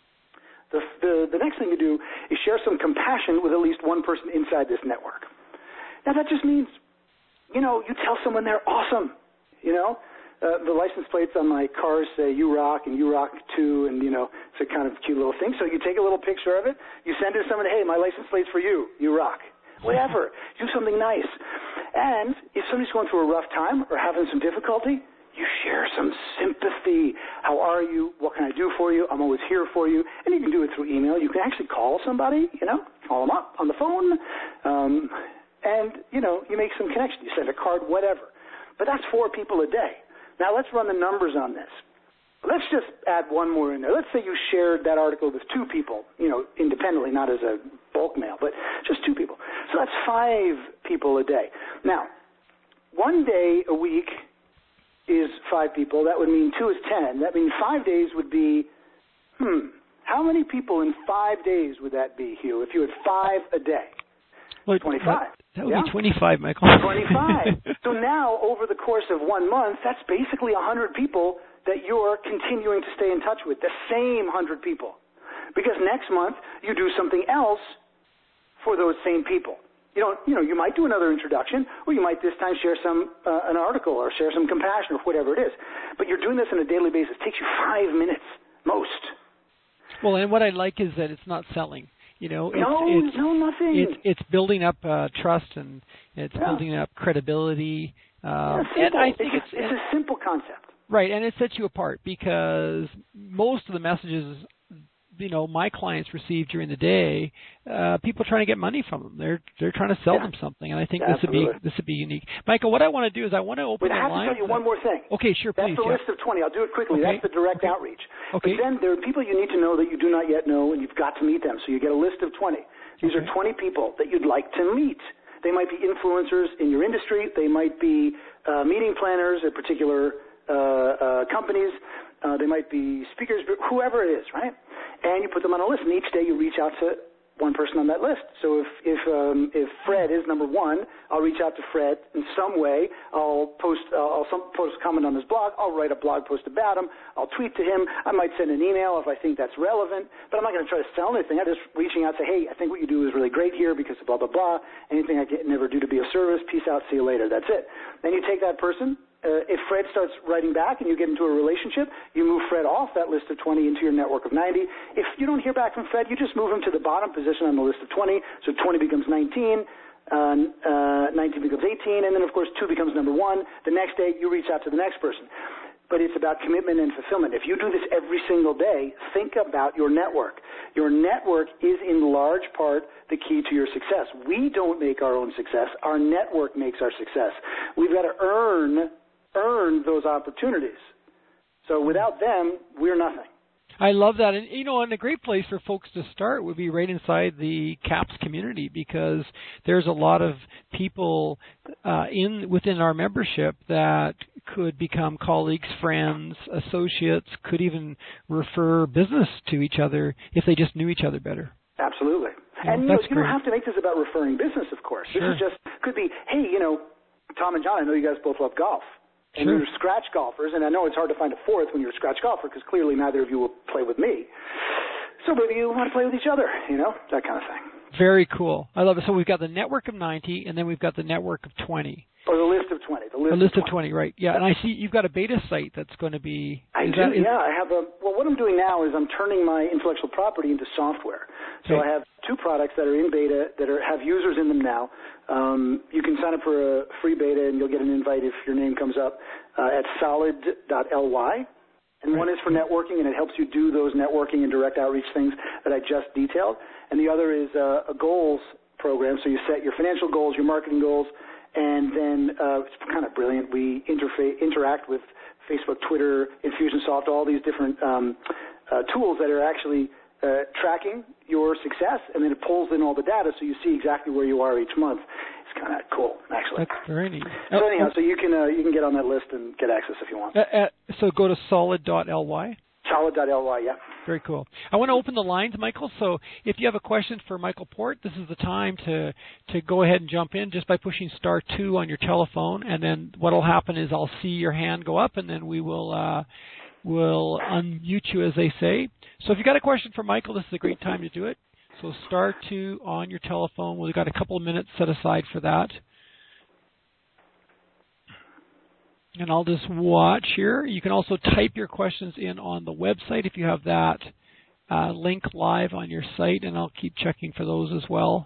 The next thing you do is share some compassion with at least one person inside this network. Now that just means, you tell someone they're awesome. The license plates on my cars say you rock and you rock too, and it's a kind of cute little thing. So you take a little picture of it, you send it to someone, hey, my license plate's for you, you rock. Whatever. Do something nice. And if somebody's going through a rough time or having some difficulty, you share some sympathy. How are you? What can I do for you? I'm always here for you. And you can do it through email. You can actually call somebody, call them up on the phone, and, you make some connection. You send a card, whatever. But that's 4 people a day. Now let's run the numbers on this. Let's just add one more in there. Let's say you shared that article with 2 people, independently, not as a bulk mail, but just 2 people. So that's 5 people a day. Now, 1 day a week is 5 people. That would mean 2 is 10. That means 5 days would be, how many people in 5 days would that be, Hugh, if you had 5 a day? Well, 25. That would be 25, Michael. 25. So now, over the course of 1 month, that's basically 100 people that you're continuing to stay in touch with, the same 100 people. Because next month, you do something else for those same people. You might do another introduction, or you might this time share an article or share some compassion or whatever it is. But you're doing this on a daily basis. It takes you 5 minutes, most. Well, and what I like is that it's not selling. Nothing. It's building up trust, and it's building up credibility. And I think it's a simple concept. Right, and it sets you apart because most of the messages my clients receive during the day, people trying to get money from them. They're trying to sell them something, and I think this would be unique. Michael, what I want to do is I want to open the line. I have to tell you one more thing. Okay, sure, please. That's the list of 20. I'll do it quickly. Okay. That's the direct outreach. Okay. But then there are people you need to know that you do not yet know, and you've got to meet them. So you get a list of 20. These are 20 people that you'd like to meet. They might be influencers in your industry. They might be meeting planners at particular companies. They might be speakers, whoever it is, right? And you put them on a list, and each day you reach out to one person on that list. So if Fred is number 1, I'll reach out to Fred in some way. I'll post a comment on his blog. I'll write a blog post about him. I'll tweet to him. I might send an email if I think that's relevant. But I'm not going to try to sell anything. I'm just reaching out, say, hey, I think what you do is really great here because of blah, blah, blah. Anything I can never do to be of service. Peace out. See you later. That's it. Then you take that person if Fred starts writing back and you get into a relationship, you move Fred off that list of 20 into your network of 90. If you don't hear back from Fred, you just move him to the bottom position on the list of 20. So 20 becomes 19, 19 becomes 18, and then, of course, 2 becomes number 1. The next day, you reach out to the next person. But it's about commitment and fulfillment. If you do this every single day, think about your network. Your network is in large part the key to your success. We don't make our own success. Our network makes our success. We've got to earn those opportunities. So without them, we're nothing. I love that. And, and a great place for folks to start would be right inside the CAPS community, because there's a lot of people within our membership that could become colleagues, friends, associates, could even refer business to each other if they just knew each other better. Absolutely. And you don't have to make this about referring business, of course. Sure. This could be, hey, Tom and John, I know you guys both love golf. And sure. You're scratch golfers, and I know it's hard to find a fourth when you're a scratch golfer, because clearly neither of you will play with me. So maybe you want to play with each other, that kind of thing. Very cool. I love it. So we've got the network of 90, and then we've got the network of 20. Or the list of 20. The list of 20, right. Yeah, and I see you've got a beta site that's going to be... I have what I'm doing now is I'm turning my intellectual property into software. So I have 2 products that are in beta that have users in them now. You can sign up for a free beta, and you'll get an invite if your name comes up at solid.ly. And one is for networking, and it helps you do those networking and direct outreach things that I just detailed. And the other is a goals program. So you set your financial goals, your marketing goals, and then it's kind of brilliant. We interact with Facebook, Twitter, Infusionsoft, all these different tools that are actually tracking your success, and then it pulls in all the data so you see exactly where you are each month. It's kind of cool, actually. That's very neat. So anyhow, so you can get on that list and get access if you want. So go to solid.ly. Solid.ly, yeah. Very cool. I want to open the lines, Michael. So if you have a question for Michael Port, this is the time to go ahead and jump in just by pushing *2 on your telephone, and then what will happen is I'll see your hand go up, and then we will we'll unmute you, as they say. So if you've got a question for Michael, this is a great time to do it. So *2 on your telephone. We've got a couple of minutes set aside for that. And I'll just watch here. You can also type your questions in on the website if you have that link live on your site, and I'll keep checking for those as well.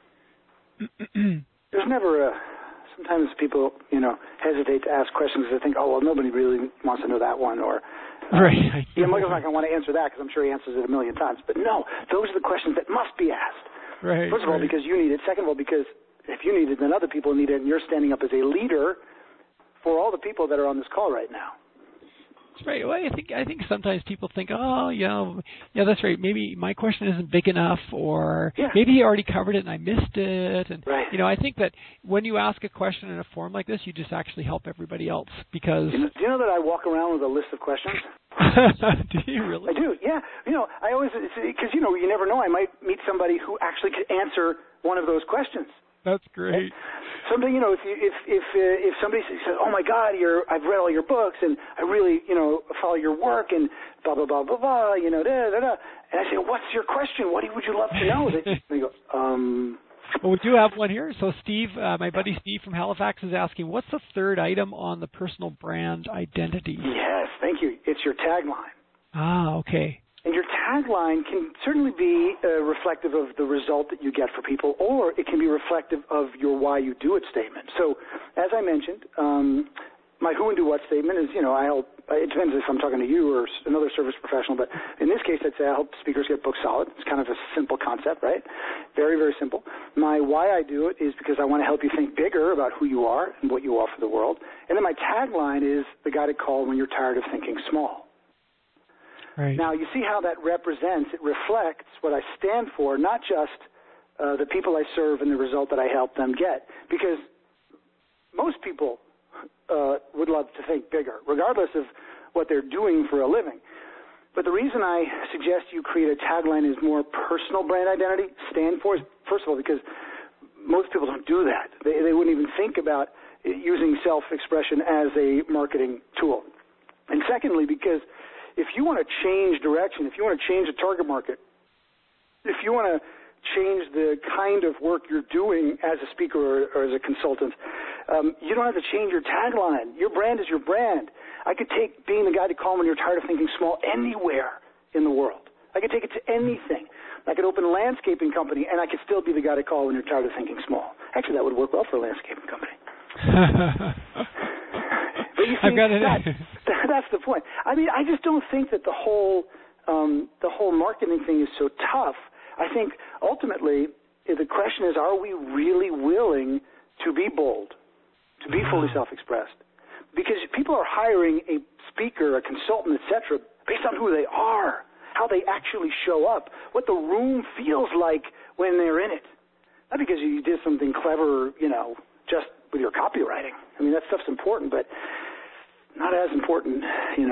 There's never sometimes people, hesitate to ask questions because they think, oh, well, nobody really wants to know that one, or right. Michael's not going to want to answer that because I'm sure he answers it a million times. But no, those are the questions that must be asked. Right. First of all, because you need it. Second of all, because if you need it, then other people need it, and you're standing up as a leader for all the people that are on this call right now. That's right. Well, I think sometimes people think, oh, yeah, that's right. Maybe my question isn't big enough, or maybe he already covered it and I missed it. And right. I think that when you ask a question in a forum like this, you just actually help everybody else, because. Do you know that I walk around with a list of questions? Do you really? I do. Yeah. I always, because you never know. I might meet somebody who actually could answer one of those questions. That's great. Something, if somebody says, "Oh my God, I've read all your books and I really, follow your work and blah blah blah blah blah," da da da, and I say, "What's your question? What would you love to know?" They go, Well, we do have one here. So Steve, my buddy Steve from Halifax, is asking, "What's the third item on the personal brand identity?" Yes, thank you. It's your tagline. Ah, okay. And your tagline can certainly be reflective of the result that you get for people, or it can be reflective of your why you do it statement. So, as I mentioned, my who and do what statement is, I help, it depends if I'm talking to you or another service professional, but in this case, I'd say I help speakers get booked solid. It's kind of a simple concept, right? Very, very simple. My why I do it is because I want to help you think bigger about who you are and what you offer the world. And then my tagline is the guided call when you're tired of thinking small. Right. Now, you see how that represents, it reflects what I stand for, not just the people I serve and the result that I help them get. Because most people would love to think bigger, regardless of what they're doing for a living. But the reason I suggest you create a tagline is more personal brand identity, stand for, is, first of all, because most people don't do that. They wouldn't even think about using self-expression as a marketing tool. And secondly, because if you want to change direction, if you want to change the target market, if you want to change the kind of work you're doing as a speaker or as a consultant, You don't have to change your tagline. Your brand is your brand. I could take being the guy to call when you're tired of thinking small anywhere in the world. I could take it to anything. I could open a landscaping company, and I could still be the guy to call when you're tired of thinking small. Actually, that would work well for a landscaping company. But you see, that's the point. I mean, I just don't think that the whole marketing thing is so tough. I think ultimately the question is, are we really willing to be bold, to be fully self-expressed? Because people are hiring a speaker, a consultant, etc., based on who they are, how they actually show up, what the room feels like when they're in it. Not because you did something clever, just with your copywriting. I mean, that stuff's important, but not as important,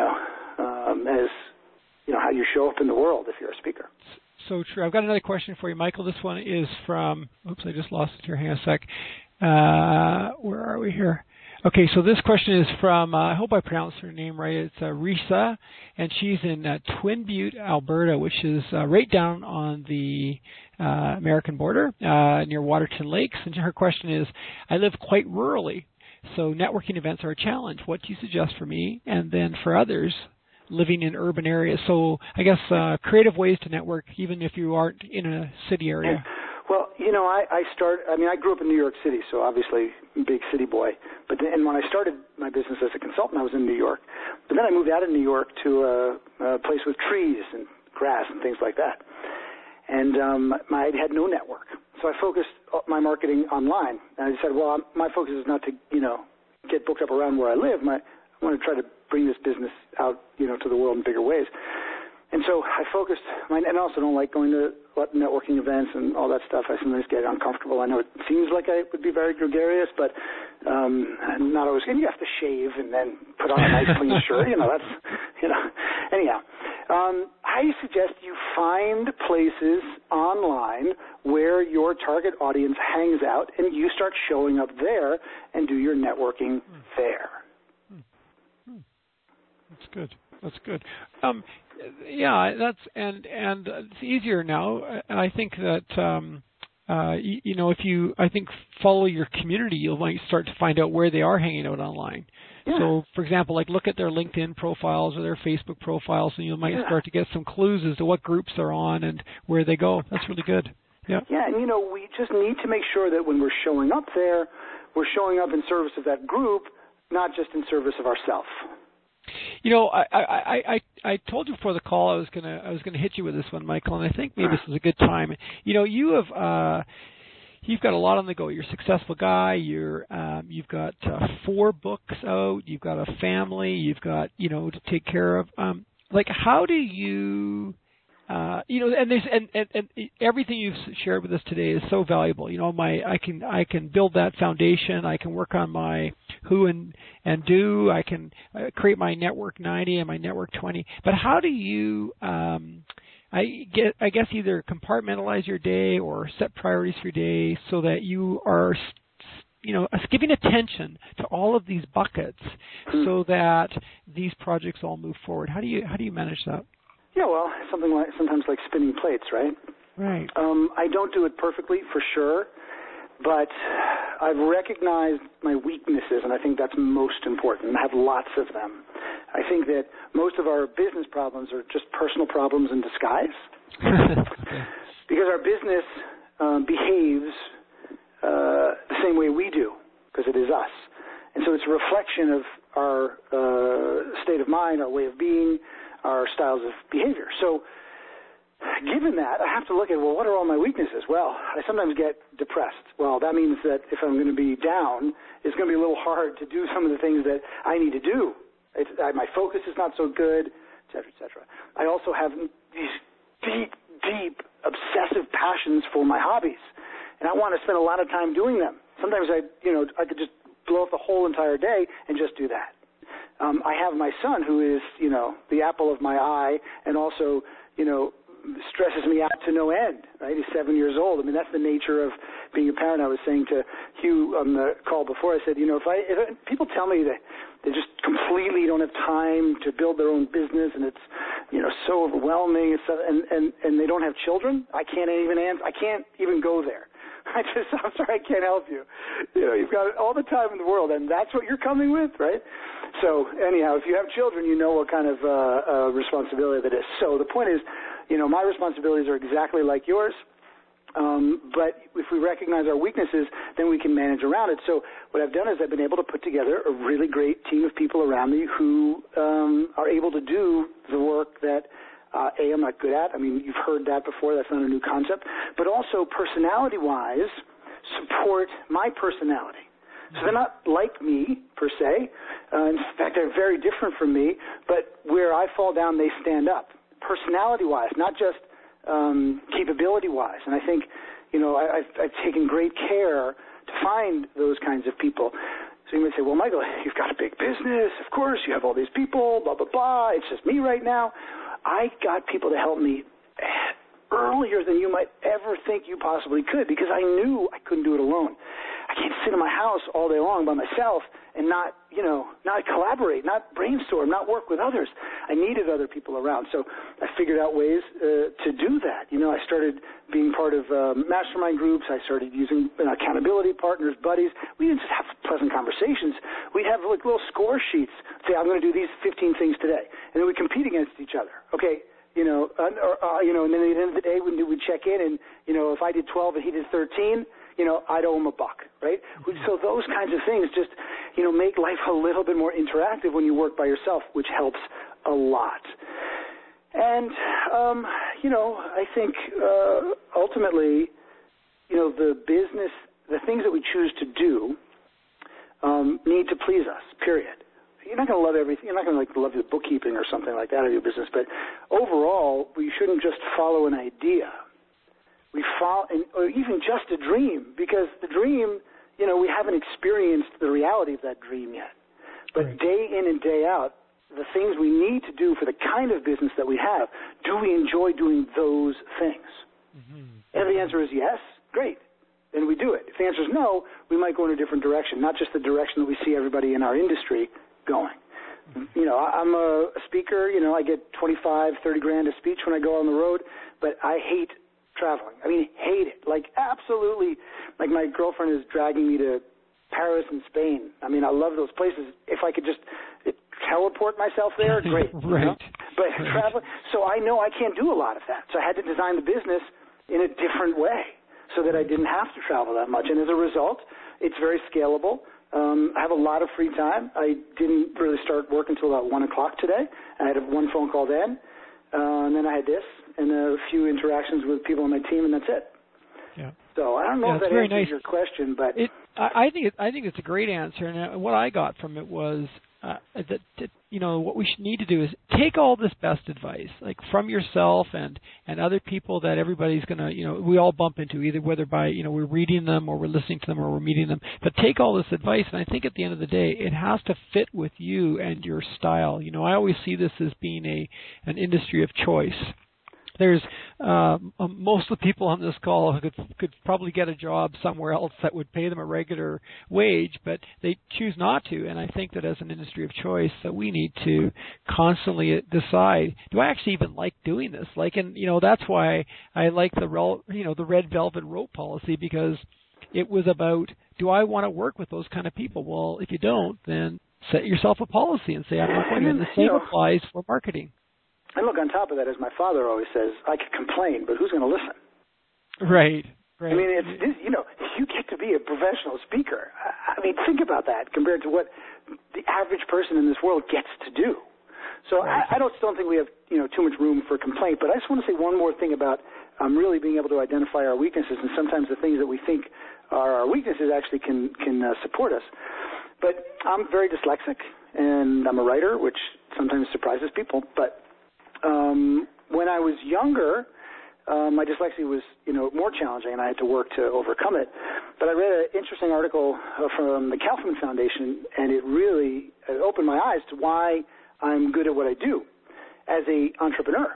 as, how you show up in the world if you're a speaker. So true. I've got another question for you, Michael. This one is from, I just lost it here. Hang on a sec. Where are we here? Okay, so this question is from, I hope I pronounced her name right. It's Risa, and she's in Twin Butte, Alberta, which is right down on the American border near Waterton Lakes. And her question is, I live quite rurally, so networking events are a challenge. What do you suggest for me and then for others living in urban areas? So I guess creative ways to network even if you aren't in a city area. Well, I grew up in New York City, so obviously big city boy. And when I started my business as a consultant, I was in New York. But then I moved out of New York to a place with trees and grass and things like that. And I had no network. So I focused my marketing online. And I said, well, my focus is not to, get booked up around where I live. I want to try to bring this business out, to the world in bigger ways. And so I focused, and I also don't like going to networking events and all that stuff. I sometimes get uncomfortable. I know it seems like I would be very gregarious, but not always. And you have to shave and then put on a nice clean shirt. Anyhow, I suggest you find places online where your target audience hangs out, and you start showing up there and do your networking there. That's good. That's good. And it's easier now. I think that if you follow your community, you might start to find out where they are hanging out online. Yeah. So, for example, look at their LinkedIn profiles or their Facebook profiles, and you might start to get some clues as to what groups they're on and where they go. That's really good. Yeah. Yeah, and we just need to make sure that when we're showing up there, we're showing up in service of that group, not just in service of ourselves. I told you before the call I was gonna hit you with this one, Michael, and I think maybe this is a good time. You've got a lot on the go. You're a successful guy. You've got 4 books out. You've got a family. You've got to take care of. How do you? And everything you've shared with us today is so valuable. I can build that foundation. I can work on my who and do. I can create my network 90 and my network 20. But how do you, I guess either compartmentalize your day or set priorities for your day so that you are, giving attention to all of these buckets so that these projects all move forward? How do you manage that? Yeah, well, sometimes like spinning plates, right? Right. I don't do it perfectly, for sure, but I've recognized my weaknesses, and I think that's most important. I have lots of them. I think that most of our business problems are just personal problems in disguise, because our business behaves the same way we do, because it is us. And so it's a reflection of our state of mind, our way of being, our styles of behavior. So given that, I have to look at, what are all my weaknesses? Well, I sometimes get depressed. Well, that means that if I'm going to be down, it's going to be a little hard to do some of the things that I need to do. My focus is not so good, et cetera, et cetera. I also have these deep, obsessive passions for my hobbies, and I want to spend a lot of time doing them. Sometimes I could just blow up the whole entire day and just do that. I have my son who is, the apple of my eye and also, stresses me out to no end, right? He's 7 years old. I mean, that's the nature of being a parent. I was saying to Hugh on the call before, I said, if people tell me that they just completely don't have time to build their own business and it's, so overwhelming and they don't have children, I can't even go there. I'm sorry, I can't help you. You've got all the time in the world, and that's what you're coming with, right? So anyhow, if you have children, you know what kind of responsibility that is. So the point is, my responsibilities are exactly like yours. But if we recognize our weaknesses, then we can manage around it. So what I've done is I've been able to put together a really great team of people around me who are able to do the work that, I'm not good at. I mean, you've heard that before. That's not a new concept. But also personality-wise, support my personality. So they're not like me, per se. In fact, they're very different from me. But where I fall down, they stand up. Personality-wise, not just capability-wise. And I think, I've taken great care to find those kinds of people. So you might say, well, Michael, you've got a big business. Of course, you have all these people, blah, blah, blah. It's just me right now. I got people to help me earlier than you might ever think you possibly could, because I knew I couldn't do it alone. I can't sit in my house all day long by myself and not collaborate, not brainstorm, not work with others. I needed other people around. So I figured out ways to do that. I started being part of mastermind groups. I started using accountability partners, buddies. We didn't just have pleasant conversations. We'd have like little score sheets. Say, I'm going to do these 15 things today. And then we'd compete against each other. Okay. And then at the end of the day, we'd check in, and, if I did 12 and he did 13, I'd owe him $1, right? Mm-hmm. So those kinds of things just, make life a little bit more interactive when you work by yourself, which helps a lot. And, I think ultimately, the business, the things that we choose to do need to please us, period. You're not going to love everything. You're not going to love the bookkeeping or something like that of your business. But overall, we shouldn't just follow an idea. We follow, or even just a dream, because the dream, we haven't experienced the reality of that dream yet. But right. Day in and day out, the things we need to do for the kind of business that we have, do we enjoy doing those things? Mm-hmm. And if the answer is yes, great. Then we do it. If the answer is no, we might go in a different direction, not just the direction that we see everybody in our industry going. I'm a speaker. I get 25, 30 grand a speech when I go on the road, but I hate traveling. I mean, hate it. Like, absolutely. Like, my girlfriend is dragging me to Paris and Spain. I mean, I love those places. If I could just teleport myself there, great. Right. But traveling, so I know I can't do a lot of that. So I had to design the business in a different way so that I didn't have to travel that much. And as a result, it's very scalable. I have a lot of free time. I didn't really start work until about 1 o'clock today. I had one phone call then, and then I had this, and a few interactions with people on my team, and that's it. Yeah. So I don't know if that answers your question, but I think it's a great answer. And what I got from it was that what we need to do is take all this best advice, like from yourself and other people that everybody's gonna we all bump into, either whether by we're reading them or we're listening to them or we're meeting them. But take all this advice, and I think at the end of the day, it has to fit with you and your style. I always see this as being an industry of choice. There's most of the people on this call could probably get a job somewhere else that would pay them a regular wage, but they choose not to. And I think that as an industry of choice, that we need to constantly decide: do I actually even like doing this? That's why I like the red velvet rope policy, because it was about, do I want to work with those kind of people? Well, if you don't, then set yourself a policy and say, I'm not going to. And the same applies for marketing. And look, on top of that, as my father always says, I could complain, but who's going to listen? Right. I mean, you get to be a professional speaker. I mean, think about that compared to what the average person in this world gets to do. So right. I don't think we have too much room for complaint. But I just want to say one more thing about really being able to identify our weaknesses, and sometimes the things that we think are our weaknesses actually can support us. But I'm very dyslexic, and I'm a writer, which sometimes surprises people. But when I was younger, my dyslexia was, more challenging, and I had to work to overcome it. But I read an interesting article from the Kaufman Foundation, and it really opened my eyes to why I'm good at what I do as an entrepreneur.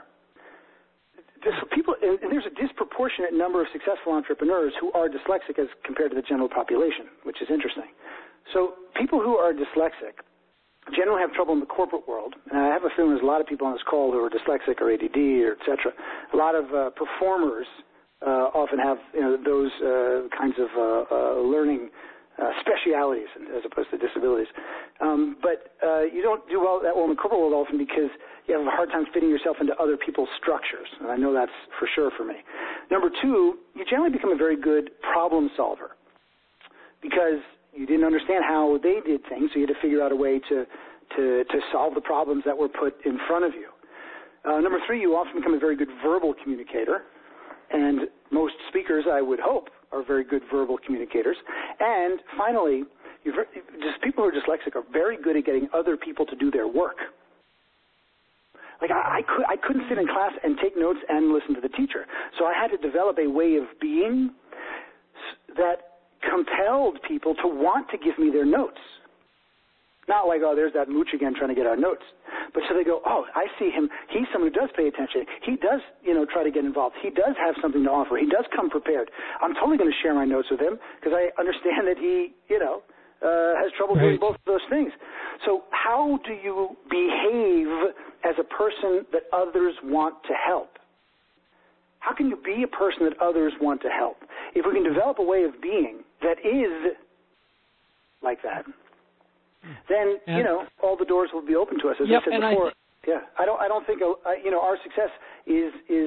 And there's a disproportionate number of successful entrepreneurs who are dyslexic as compared to the general population, which is interesting. So people who are dyslexic generally have trouble in the corporate world. And I have a feeling there's a lot of people on this call who are dyslexic or ADD or et cetera. A lot of performers often have those kinds of learning specialities as opposed to disabilities. But you don't do that well in the corporate world often because you have a hard time fitting yourself into other people's structures, and I know that's for sure for me. Number two, you generally become a very good problem solver because you didn't understand how they did things, so you had to figure out a way to solve the problems that were put in front of you. Number three, you often become a very good verbal communicator, and most speakers, I would hope, are very good verbal communicators. And finally, just people who are dyslexic are very good at getting other people to do their work. Like I couldn't sit in class and take notes and listen to the teacher, so I had to develop a way of being that compelled people to want to give me their notes. Not like, oh, there's that mooch again trying to get our notes. But so they go, oh, I see him. He's someone who does pay attention. He does, try to get involved. He does have something to offer. He does come prepared. I'm totally going to share my notes with him because I understand that he, has trouble doing both of those things. So how do you behave as a person that others want to help? How can you be a person that others want to help? If we can develop a way of being that is like that, then all the doors will be open to us. As I said before, I don't think our success is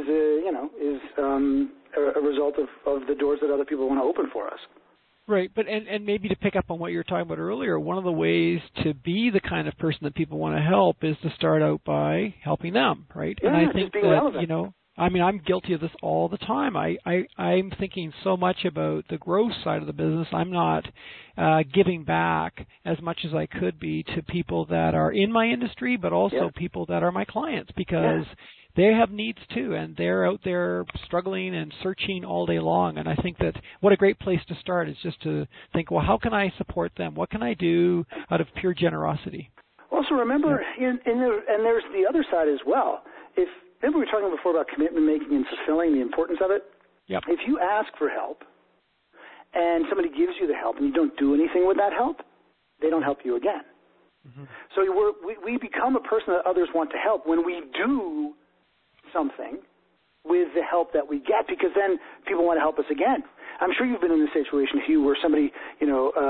a result of the doors that other people want to open for us. Right, but and maybe to pick up on what you were talking about earlier, one of the ways to be the kind of person that people want to help is to start out by helping them, right? Yeah, and I think just being relevant. I'm guilty of this all the time. I'm thinking so much about the growth side of the business. I'm not giving back as much as I could be to people that are in my industry, but also people that are my clients because they have needs too, and they're out there struggling and searching all day long. And I think that what a great place to start is just to think, well, how can I support them? What can I do out of pure generosity? Also, remember, and there's the other side as well. Remember we were talking before about commitment making and fulfilling, the importance of it? Yep. If you ask for help and somebody gives you the help and you don't do anything with that help, they don't help you again. Mm-hmm. So we become a person that others want to help when we do something with the help that we get, because then people want to help us again. I'm sure you've been in this situation where somebody, they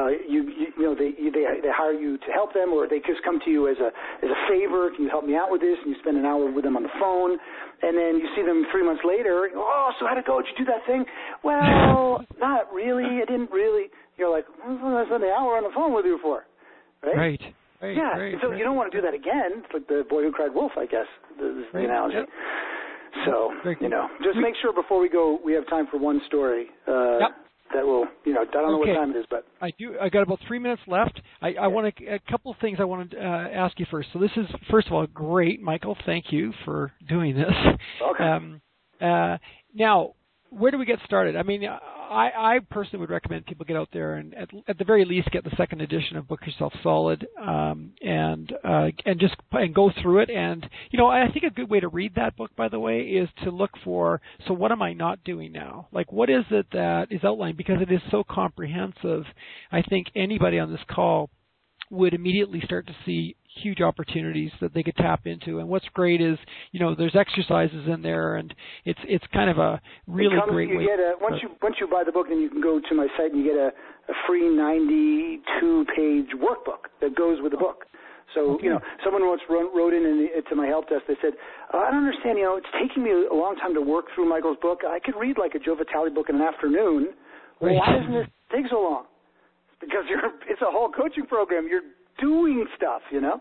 hire you to help them, or they just come to you as a favor. Can you help me out with this? And you spend an hour with them on the phone, and then you see them 3 months later. Oh, so how'd it go? Did you do that thing? Well, not really. I didn't really. You're like, what did I spend an hour on the phone with you for? Right. Yeah. Right, so you don't want to do that again. It's like the boy who cried wolf, I guess. Is the analogy. Yep. So, just make sure before we go, we have time for one story that will, I don't know what time it is, but. I got about 3 minutes left. I want a couple of things I wanted to ask you first. So this is, first of all, great, Michael. Thank you for doing this. Okay. Now, where do we get started? I mean, I personally would recommend people get out there and at the very least get the second edition of Book Yourself Solid and go through it. And I think a good way to read that book, by the way, is to look for, so what am I not doing now? Like, what is it that is outlined? Because it is so comprehensive. I think anybody on this call would immediately start to see huge opportunities that they could tap into. And what's great is, there's exercises in there, and it's kind of a really great way. Once you buy the book, then you can go to my site and you get a free 92-page workbook that goes with the book. So, someone once wrote in to my help desk. They said, I don't understand, it's taking me a long time to work through Michael's book. I could read like a Joe Vitale book in an afternoon. Well, why doesn't this take so long? Because it's a whole coaching program. You're doing stuff,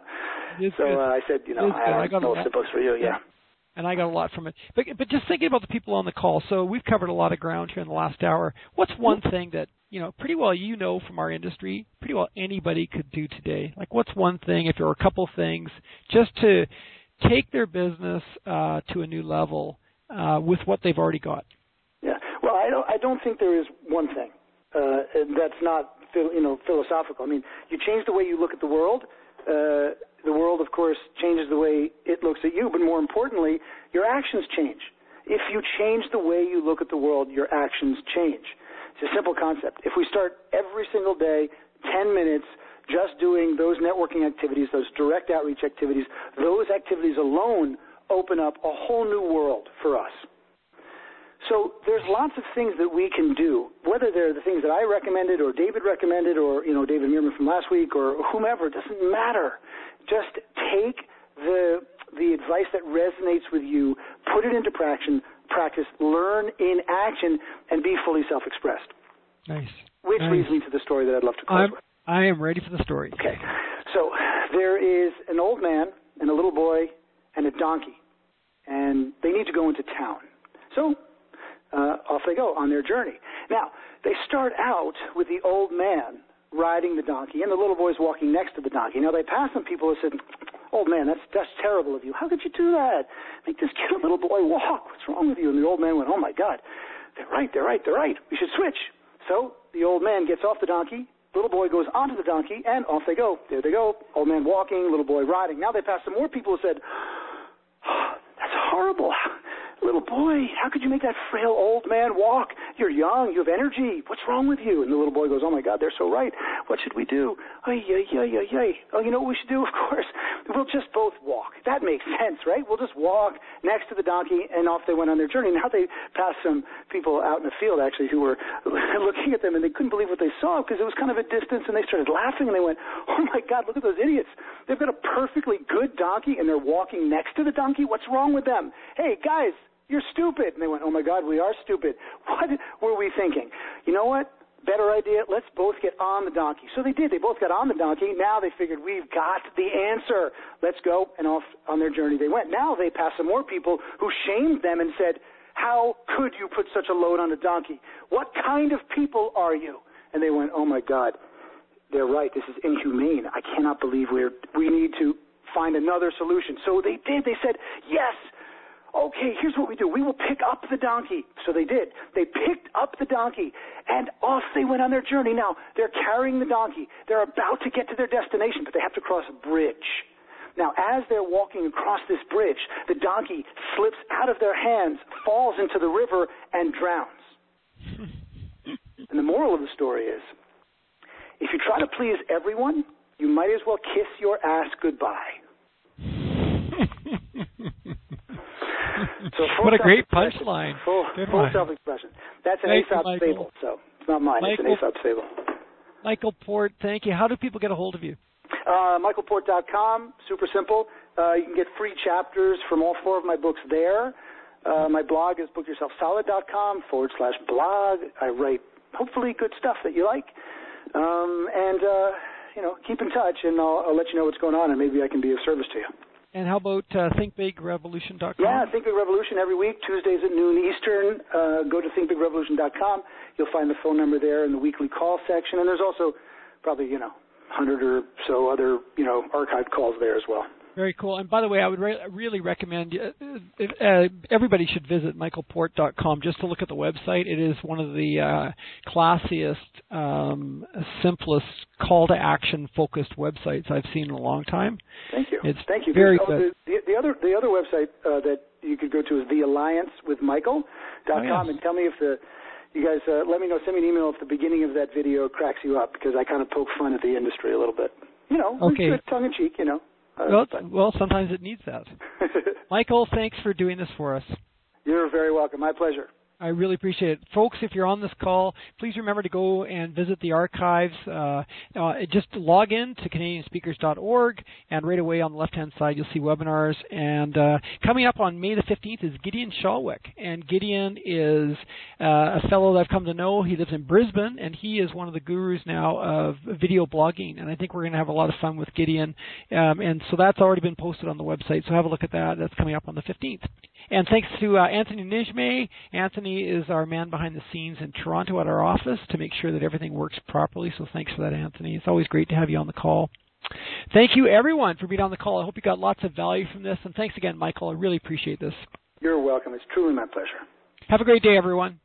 I said, I got most of the books for you, And I got a lot from it. But just thinking about the people on the call, so we've covered a lot of ground here in the last hour. What's one thing that, pretty well from our industry, pretty well anybody could do today? Like, what's one thing, if there were a couple things, just to take their business to a new level with what they've already got? Yeah. Well, I don't think there is one thing. That's not philosophical. I mean, you change the way you look at the world. The world, of course, changes the way it looks at you, but more importantly, your actions change. If you change the way you look at the world, your actions change. It's a simple concept. If we start every single day, 10 minutes, just doing those networking activities, those direct outreach activities, those activities alone open up a whole new world for us. So there's lots of things that we can do, whether they're the things that I recommended or David recommended or, David Meerman from last week or whomever. It doesn't matter. Just take the advice that resonates with you, put it into practice, learn in action, and be fully self-expressed. Nice. Which leads me to the story that I'd love to close with. I am ready for the story. Okay. So there is an old man and a little boy and a donkey, and they need to go into town. So off they go on their journey. Now, they start out with the old man riding the donkey, and the little boy's walking next to the donkey. Now, they pass some people who said, "Old man, that's terrible of you. How could you do that? Make this cute little boy walk. What's wrong with you?" And the old man went, "Oh, my God, they're right. We should switch." So the old man gets off the donkey, little boy goes onto the donkey, and off they go. There they go, old man walking, little boy riding. Now they pass some more people who said, "Oh, that's horrible. Little boy, how could you make that frail old man walk? You're young, you have energy. What's wrong with you?" And the little boy goes, "Oh, my God, they're so right. What should we do? Ay. Oh, you know what we should do? Of course, we'll just both walk." That makes sense, right? We'll just walk next to the donkey, and off they went on their journey. Now they passed some people out in the field, actually, who were looking at them, and they couldn't believe what they saw because it was kind of a distance, and they started laughing, and they went, "Oh, my God, look at those idiots. They've got a perfectly good donkey, and they're walking next to the donkey. What's wrong with them? Hey, guys, you're stupid." And they went, "Oh, my God, we are stupid. What were we thinking? You know what? Better idea. Let's both get on the donkey." So they did. They both got on the donkey. Now they figured, we've got the answer. Let's go. And off on their journey they went. Now they passed some more people who shamed them and said, "How could you put such a load on a donkey? What kind of people are you?" And they went, "Oh, my God, they're right. This is inhumane. I cannot believe we need to find another solution." So they did. They said, "Yes. Okay, here's what we do. We will pick up the donkey." So they did. They picked up the donkey, and off they went on their journey. Now, they're carrying the donkey. They're about to get to their destination, but they have to cross a bridge. Now, as they're walking across this bridge, the donkey slips out of their hands, falls into the river, and drowns. And the moral of the story is, if you try to please everyone, you might as well kiss your ass goodbye. So what a great punchline. Full self-expression. That's an Aesop's fable, so it's not mine. It's an Aesop's fable. Michael Port, thank you. How do people get a hold of you? MichaelPort.com, super simple. You can get free chapters from all 4 of my books there. My blog is bookyourselfsolid.com/blog. I write hopefully good stuff that you like. Keep in touch, and I'll let you know what's going on, and maybe I can be of service to you. And how about thinkbigrevolution.com? Yeah, Think Big Revolution every week, Tuesdays at noon Eastern. Go to thinkbigrevolution.com. You'll find the phone number there in the weekly call section. And there's also probably, 100 or so other, archived calls there as well. Very cool. And by the way, I would really recommend everybody should visit michaelport.com just to look at the website. It is one of the classiest, simplest call-to-action focused websites I've seen in a long time. Thank you. Thank you. Very good. The other website that you could go to is thealliancewithmichael.com, and tell me if you guys let me know. Send me an email if the beginning of that video cracks you up, because I kind of poke fun at the industry a little bit. Okay. Tongue in cheek, Well, sometimes it needs that. Michael, thanks for doing this for us. You're very welcome. My pleasure. I really appreciate it. Folks, if you're on this call, please remember to go and visit the archives. Just log in to CanadianSpeakers.org, and right away on the left-hand side you'll see webinars. And coming up on May the 15th is Gideon Shalwick. And Gideon is a fellow that I've come to know. He lives in Brisbane, and he is one of the gurus now of video blogging. And I think we're going to have a lot of fun with Gideon. And so that's already been posted on the website, so have a look at that. That's coming up on the 15th. And thanks to Anthony Nijme. Anthony is our man behind the scenes in Toronto at our office to make sure that everything works properly. So thanks for that, Anthony. It's always great to have you on the call. Thank you, everyone, for being on the call. I hope you got lots of value from this. And thanks again, Michael. I really appreciate this. You're welcome. It's truly my pleasure. Have a great day, everyone.